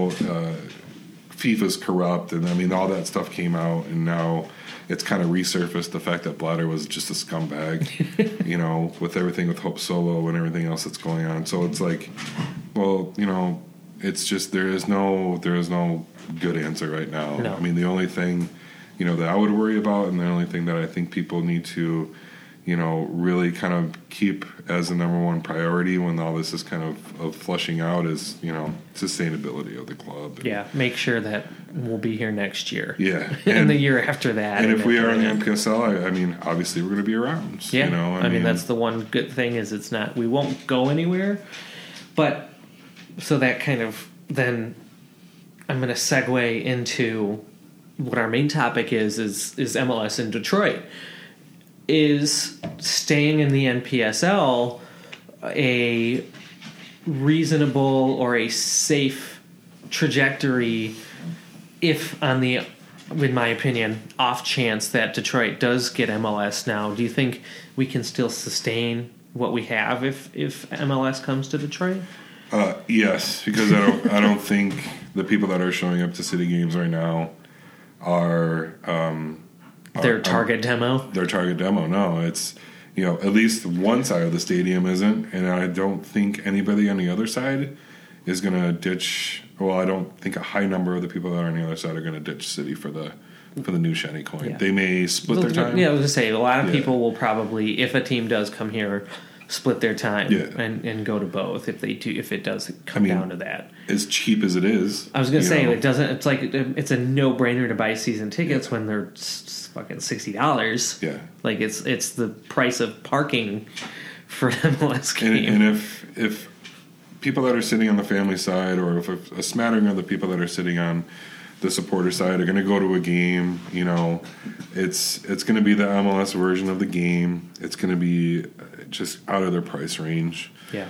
Speaker 2: FIFA's corrupt, and I mean, all that stuff came out, and now it's kind of resurfaced the fact that Blatter was just a scumbag, with everything with Hope Solo and everything else that's going on. So it's like, well, it's just there is no good answer right now.
Speaker 1: No.
Speaker 2: I mean, the only thing, that I would worry about, and the only thing that I think people need to, really kind of keep as the number one priority when all this is kind of flushing out is, sustainability of the club.
Speaker 1: Yeah, make sure that we'll be here next year.
Speaker 2: Yeah.
Speaker 1: And the year after that.
Speaker 2: And if we are in the NPSL, I mean, obviously we're going to be around.
Speaker 1: Yeah. I mean, that's the one good thing is we won't go anywhere. But, so that kind of, then I'm going to segue into what our main topic is MLS in Detroit. Is staying in the NPSL a reasonable or a safe trajectory if on the, in my opinion, off chance that Detroit does get MLS now? Do you think we can still sustain what we have if MLS comes to Detroit?
Speaker 2: Yes, because I don't think the people that are showing up to city games right now are
Speaker 1: their target demo.
Speaker 2: Their target demo. No, it's at least one side of the stadium isn't, and I don't think anybody on the other side is going to ditch. Well, I don't think a high number of the people that are on the other side are going to ditch City for the new shiny coin. Yeah. They may split their time.
Speaker 1: Yeah, I was going to say a lot of people will probably, if a team does come here, split their time and go to both if it does come down to that.
Speaker 2: As cheap as it is,
Speaker 1: I was going to say it doesn't. It's like it's a no-brainer to buy season tickets when they're fucking $60.
Speaker 2: Yeah,
Speaker 1: like it's the price of parking for an MLS game.
Speaker 2: And if people that are sitting on the family side, or if a smattering of the people that are sitting on the supporter side are going to go to a game, it's going to be the MLS version of the game. It's going to be just out of their price range.
Speaker 1: Yeah.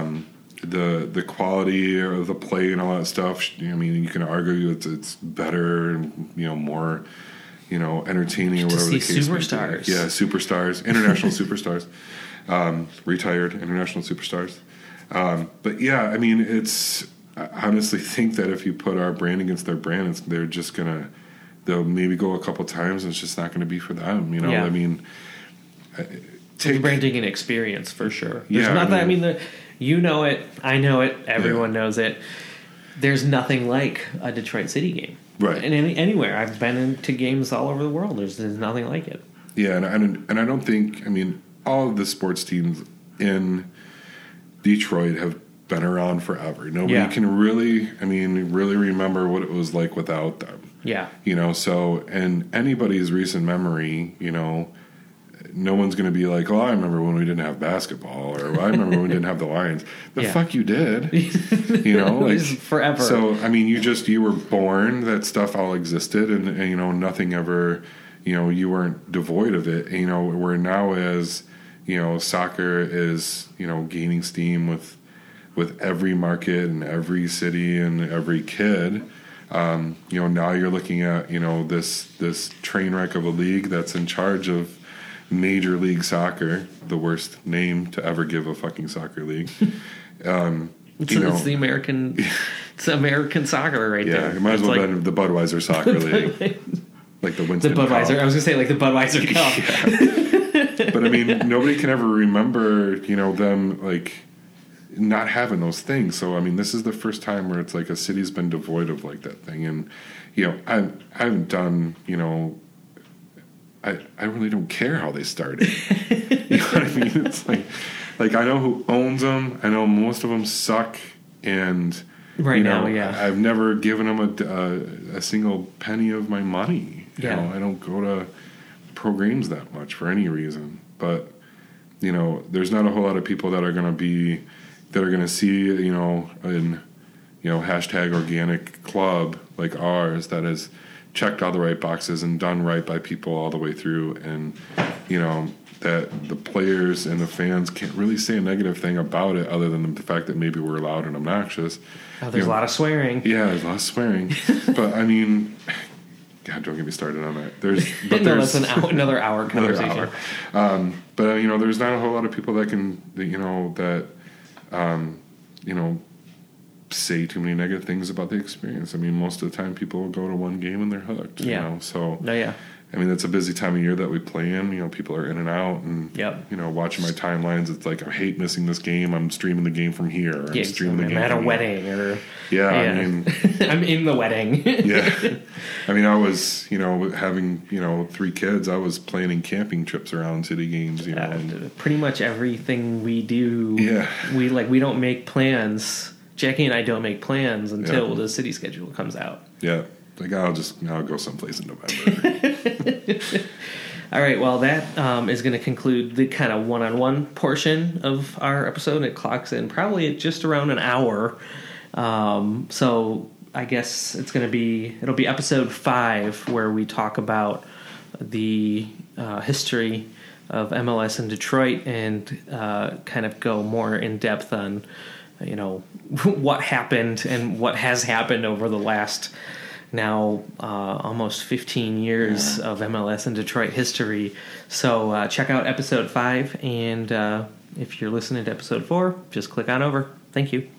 Speaker 2: The quality of the play and all that stuff. I mean, you can argue it's better and more, entertaining or whatever the case may be.
Speaker 1: Superstars.
Speaker 2: Yeah, superstars, international superstars, retired international superstars. But yeah, I mean, I honestly think that if you put our brand against their brand, they're just they'll maybe go a couple times and it's just not going to be for them.
Speaker 1: Yeah.
Speaker 2: I mean,
Speaker 1: branding and experience for sure.
Speaker 2: There's
Speaker 1: not that. I mean, you know it, I know it, everyone knows it. there's nothing like a Detroit City game.
Speaker 2: Right.
Speaker 1: And anywhere. I've been to games all over the world. There's nothing like it.
Speaker 2: Yeah, and I don't think, I mean, all of the sports teams in Detroit have been around forever. Nobody can really remember what it was like without them.
Speaker 1: Yeah.
Speaker 2: So in anybody's recent memory, no one's going to be like, oh, I remember when we didn't have basketball, or I remember when we didn't have the Lions. The fuck you did. Like
Speaker 1: forever.
Speaker 2: So, I mean, you were born, that stuff all existed, and nothing ever, you weren't devoid of it. Where now as, soccer is, gaining steam with every market and every city and every kid. Now you're looking at, this train wreck of a league that's in charge of Major League Soccer, the worst name to ever give a fucking soccer league.
Speaker 1: It's the American, it's American soccer right there.
Speaker 2: Yeah, it might as well have been the Budweiser Soccer League. Like the Winston
Speaker 1: The Budweiser.
Speaker 2: Cup.
Speaker 1: I was going to say like the Budweiser Cup.
Speaker 2: Yeah. But I mean, nobody can ever remember, them like not having those things. So I mean, this is the first time where it's like a city's been devoid of like that thing. And I haven't done, I really don't care how they started. You know what I mean? It's like I know who owns them. I know most of them suck, and I've never given them a single penny of my money. I don't go to pro games that much for any reason. But there's not a whole lot of people that are going to see in hashtag organic club like ours that is checked all the right boxes and done right by people all the way through, and that the players and the fans can't really say a negative thing about it other than the fact that maybe we're loud and obnoxious.
Speaker 1: There's a lot of swearing.
Speaker 2: Yeah, there's a lot of swearing. But I mean, God, don't get me started on that.
Speaker 1: That's another hour conversation.
Speaker 2: But there's not a whole lot of people that can say too many negative things about the experience. I mean, most of the time people will go to one game and they're hooked. So I mean, it's a busy time of year that we play in. People are in and out, and watching my timelines, it's like I hate missing this game. I'm streaming the game from here. Or I'm streaming the game
Speaker 1: at a wedding,
Speaker 2: I mean,
Speaker 1: I'm in the wedding.
Speaker 2: Yeah, I mean, I was having 3 kids. I was planning camping trips around city games.
Speaker 1: Pretty much everything we do.
Speaker 2: Yeah,
Speaker 1: we don't make plans. Jackie and I don't make plans until the city schedule comes out.
Speaker 2: Yeah. Like, I'll go someplace in November.
Speaker 1: All right, well, that is going to conclude the kind of one-on-one portion of our episode. It clocks in probably at just around an hour. So I guess it'll be episode 5 where we talk about the history of MLS in Detroit and kind of go more in depth on, what happened and what has happened over the last now almost 15 years of MLS and Detroit history. So check out episode 5, and if you're listening to episode 4, just click on over. Thank you.